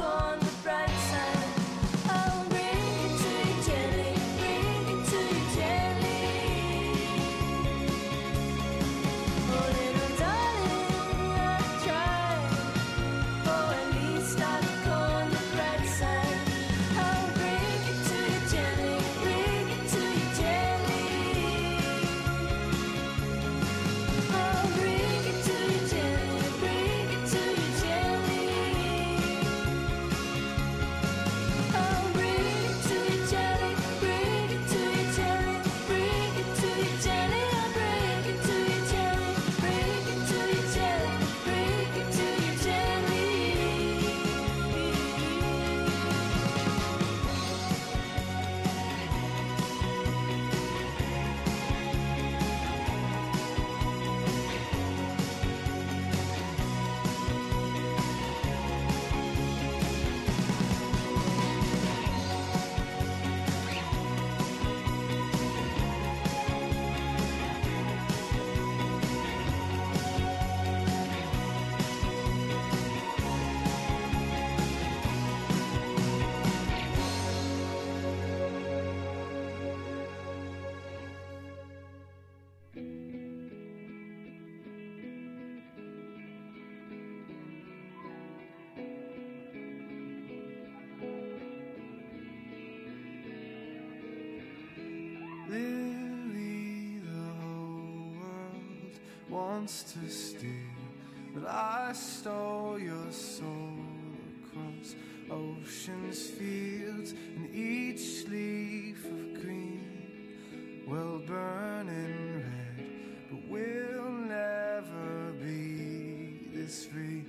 wants to steal, but I stole your soul across oceans, fields, and each leaf of green will burn in red, but we'll never be this free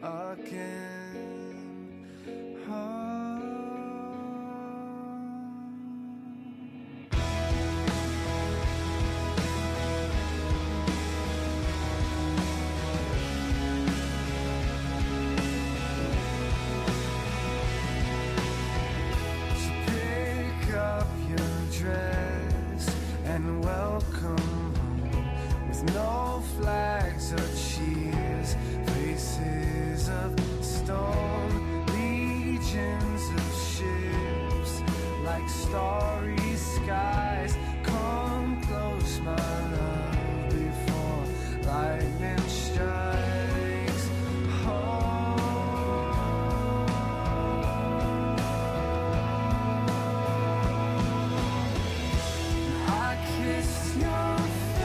again. Oh. And welcome home with no flags or cheers, faces of stone, legions of ships, like starry skies. Come close, my love, before lightning strikes home. Kiss your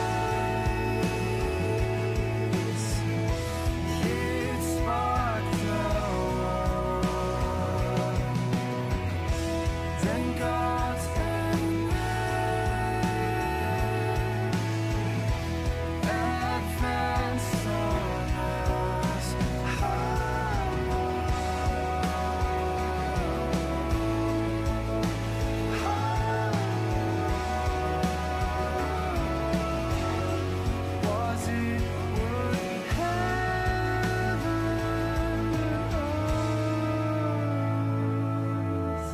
face, it sparked the war. Then God's hand advanced on us. Was it worth heaven and earth?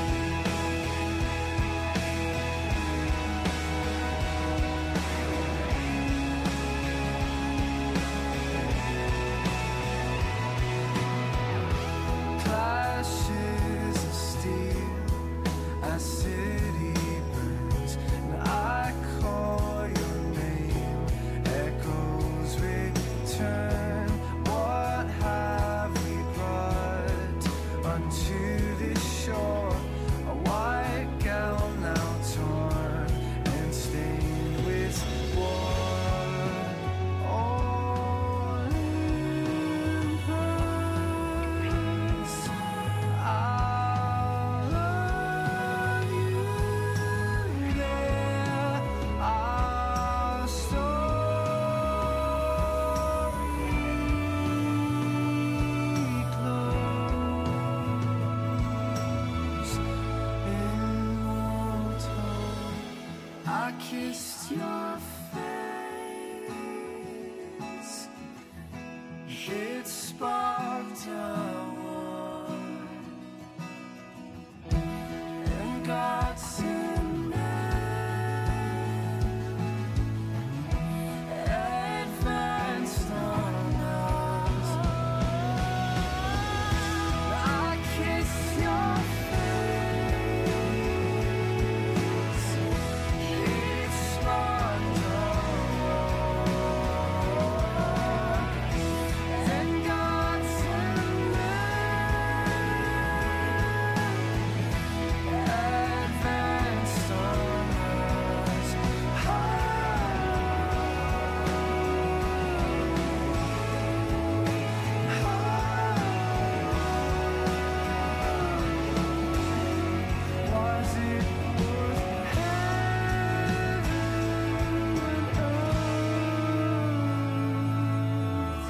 Clashes of steel, a city burns, and I call your name. Echoes return. What have we brought unto this shore? A white gown now torn and stained with war. Olympus, I'll love you there. Our story close in autumn. I kissed your face, it sparked a war, and God sent advanced on us. I kissed your face, it sparked a war, then God sent advanced on us. Was it worth heaven and earth?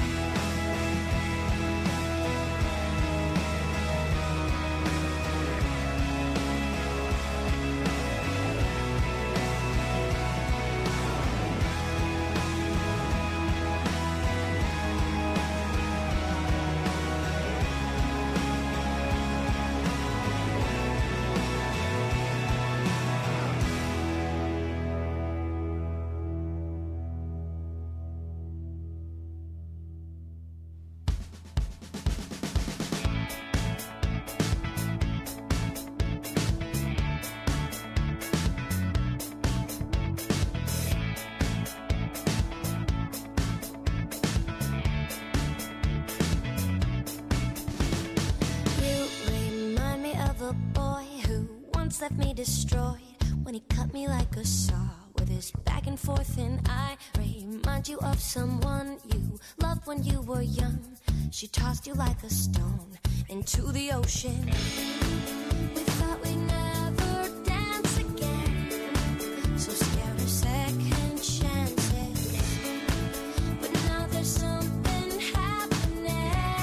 You remind me of a boy who once left me destroyed when he cut me like a saw with his back and forth, and I remind remind you of someone you loved when you were young. She tossed you like a stone into the ocean. We thought we'd never dance again, so scared of second chances. But now there's something happening.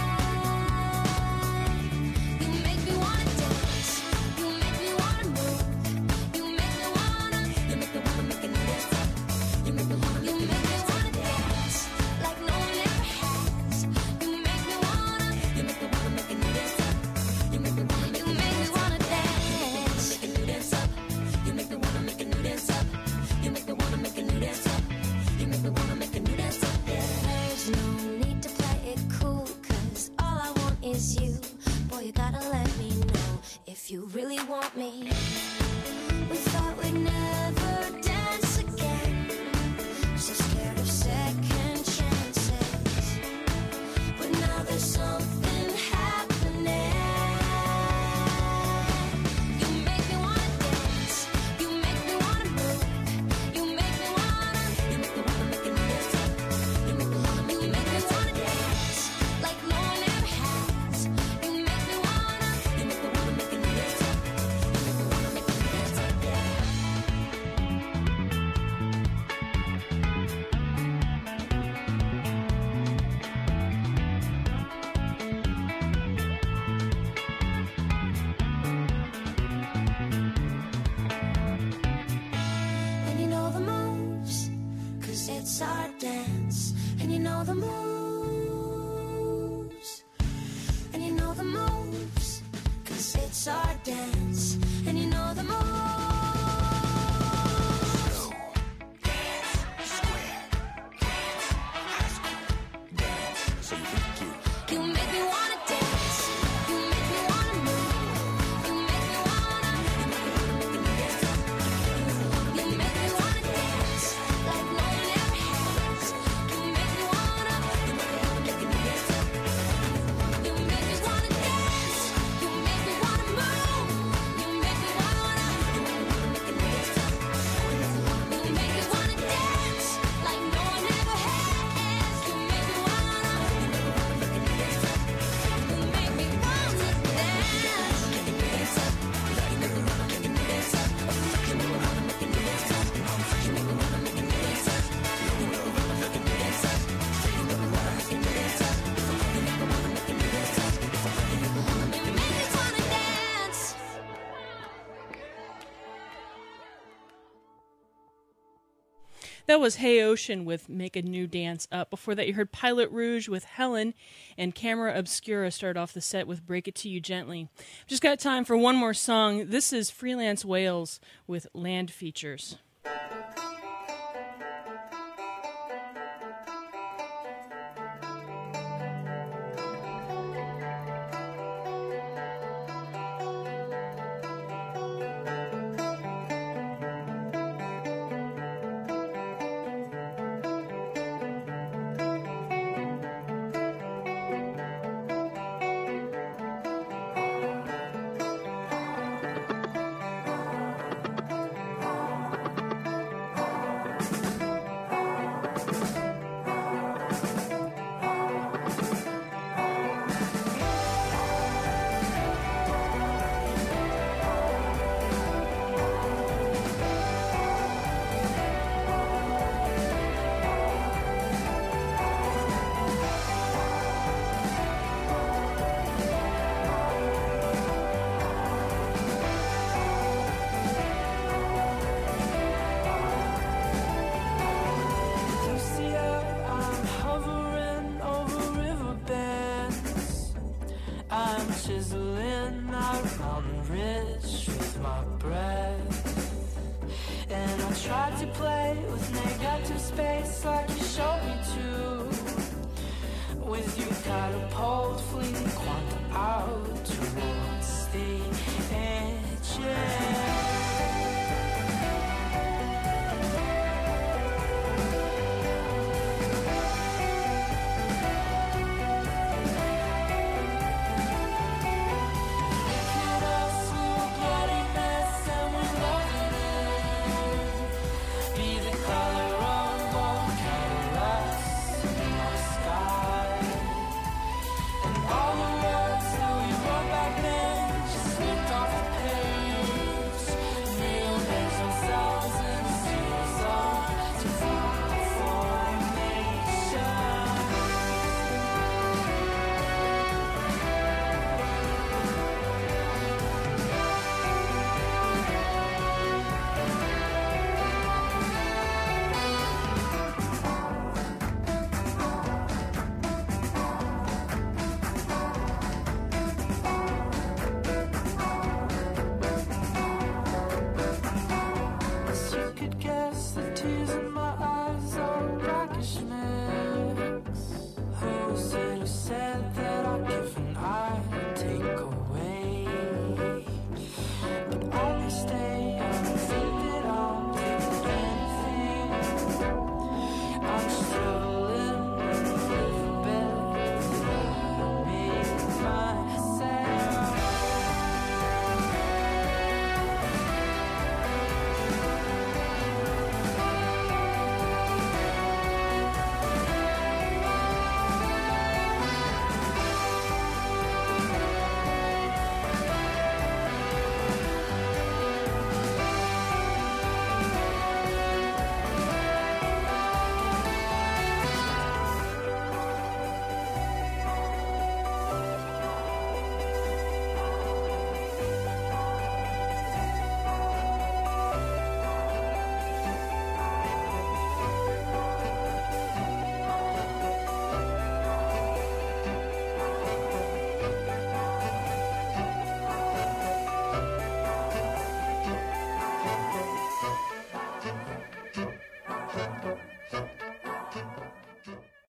You make me wanna dance. You make me wanna move. You make me wanna. You make me wanna make a new dance. You make me wanna. You make me wanna dance like no one ever has. You make me wanna. You make me wanna make a new dance. You make me wanna. You make me wanna dance. Make a new dance up. You make me wanna make a new dance up. You make me wanna make a new dance up. You make me wanna make a new dance up. There's no need to play it cool, 'cause all I want is you. Boy, you gotta let me know if you really want me. We thought we'd never dance again, so scared of second chances. But now there's something happening. You make me wanna dance. You make me wanna move. You make me wanna. You make me wanna make a new dance up. You make me wanna. You make me wanna dance like no one ever has. You make me wanna. You make me wanna make a new dance up. You make me wanna make a new dance up. Yeah. And you know the moves, 'cause it's our dance. And you know the moves. And you know the moves, 'cause it's our dance. And you know the moves. You make me wanna dance. You make me wanna move. You make me wanna. You make me wanna make a new dance up. You make me wanna dance like no one ever has. You make me wanna. You make me wanna make a new dance up. You make me wanna dance. You make me wanna move. You make me wanna. You make me wanna make a new dance up. You make me wanna dance like no one ever has. You make me wanna. You make me wanna make a new dance up. You make me wanna dance. Make a new dance up. You make me wanna make a new dance up. You make me wanna make a new dance up. You make me wanna make a new dance up. You make me wanna make a new dance up. You make me wanna make a new dance up. You make me wanna make a new dance up. You make me wanna make a new dance. That was Hey Ocean with Make a New Dance Up. Before that, you heard Pilot Rouge with Helen, and Camera Obscura started off the set with Break It To You Gently. Just got time for one more song. This is Freelance Wales with Land Features. Lucia, I'm hovering over riverbeds. I'm chiseling out mountain ridge with my breath. And I tried to play with negative space like you showed me to. With you catapult fleeting quantum out towards the edges.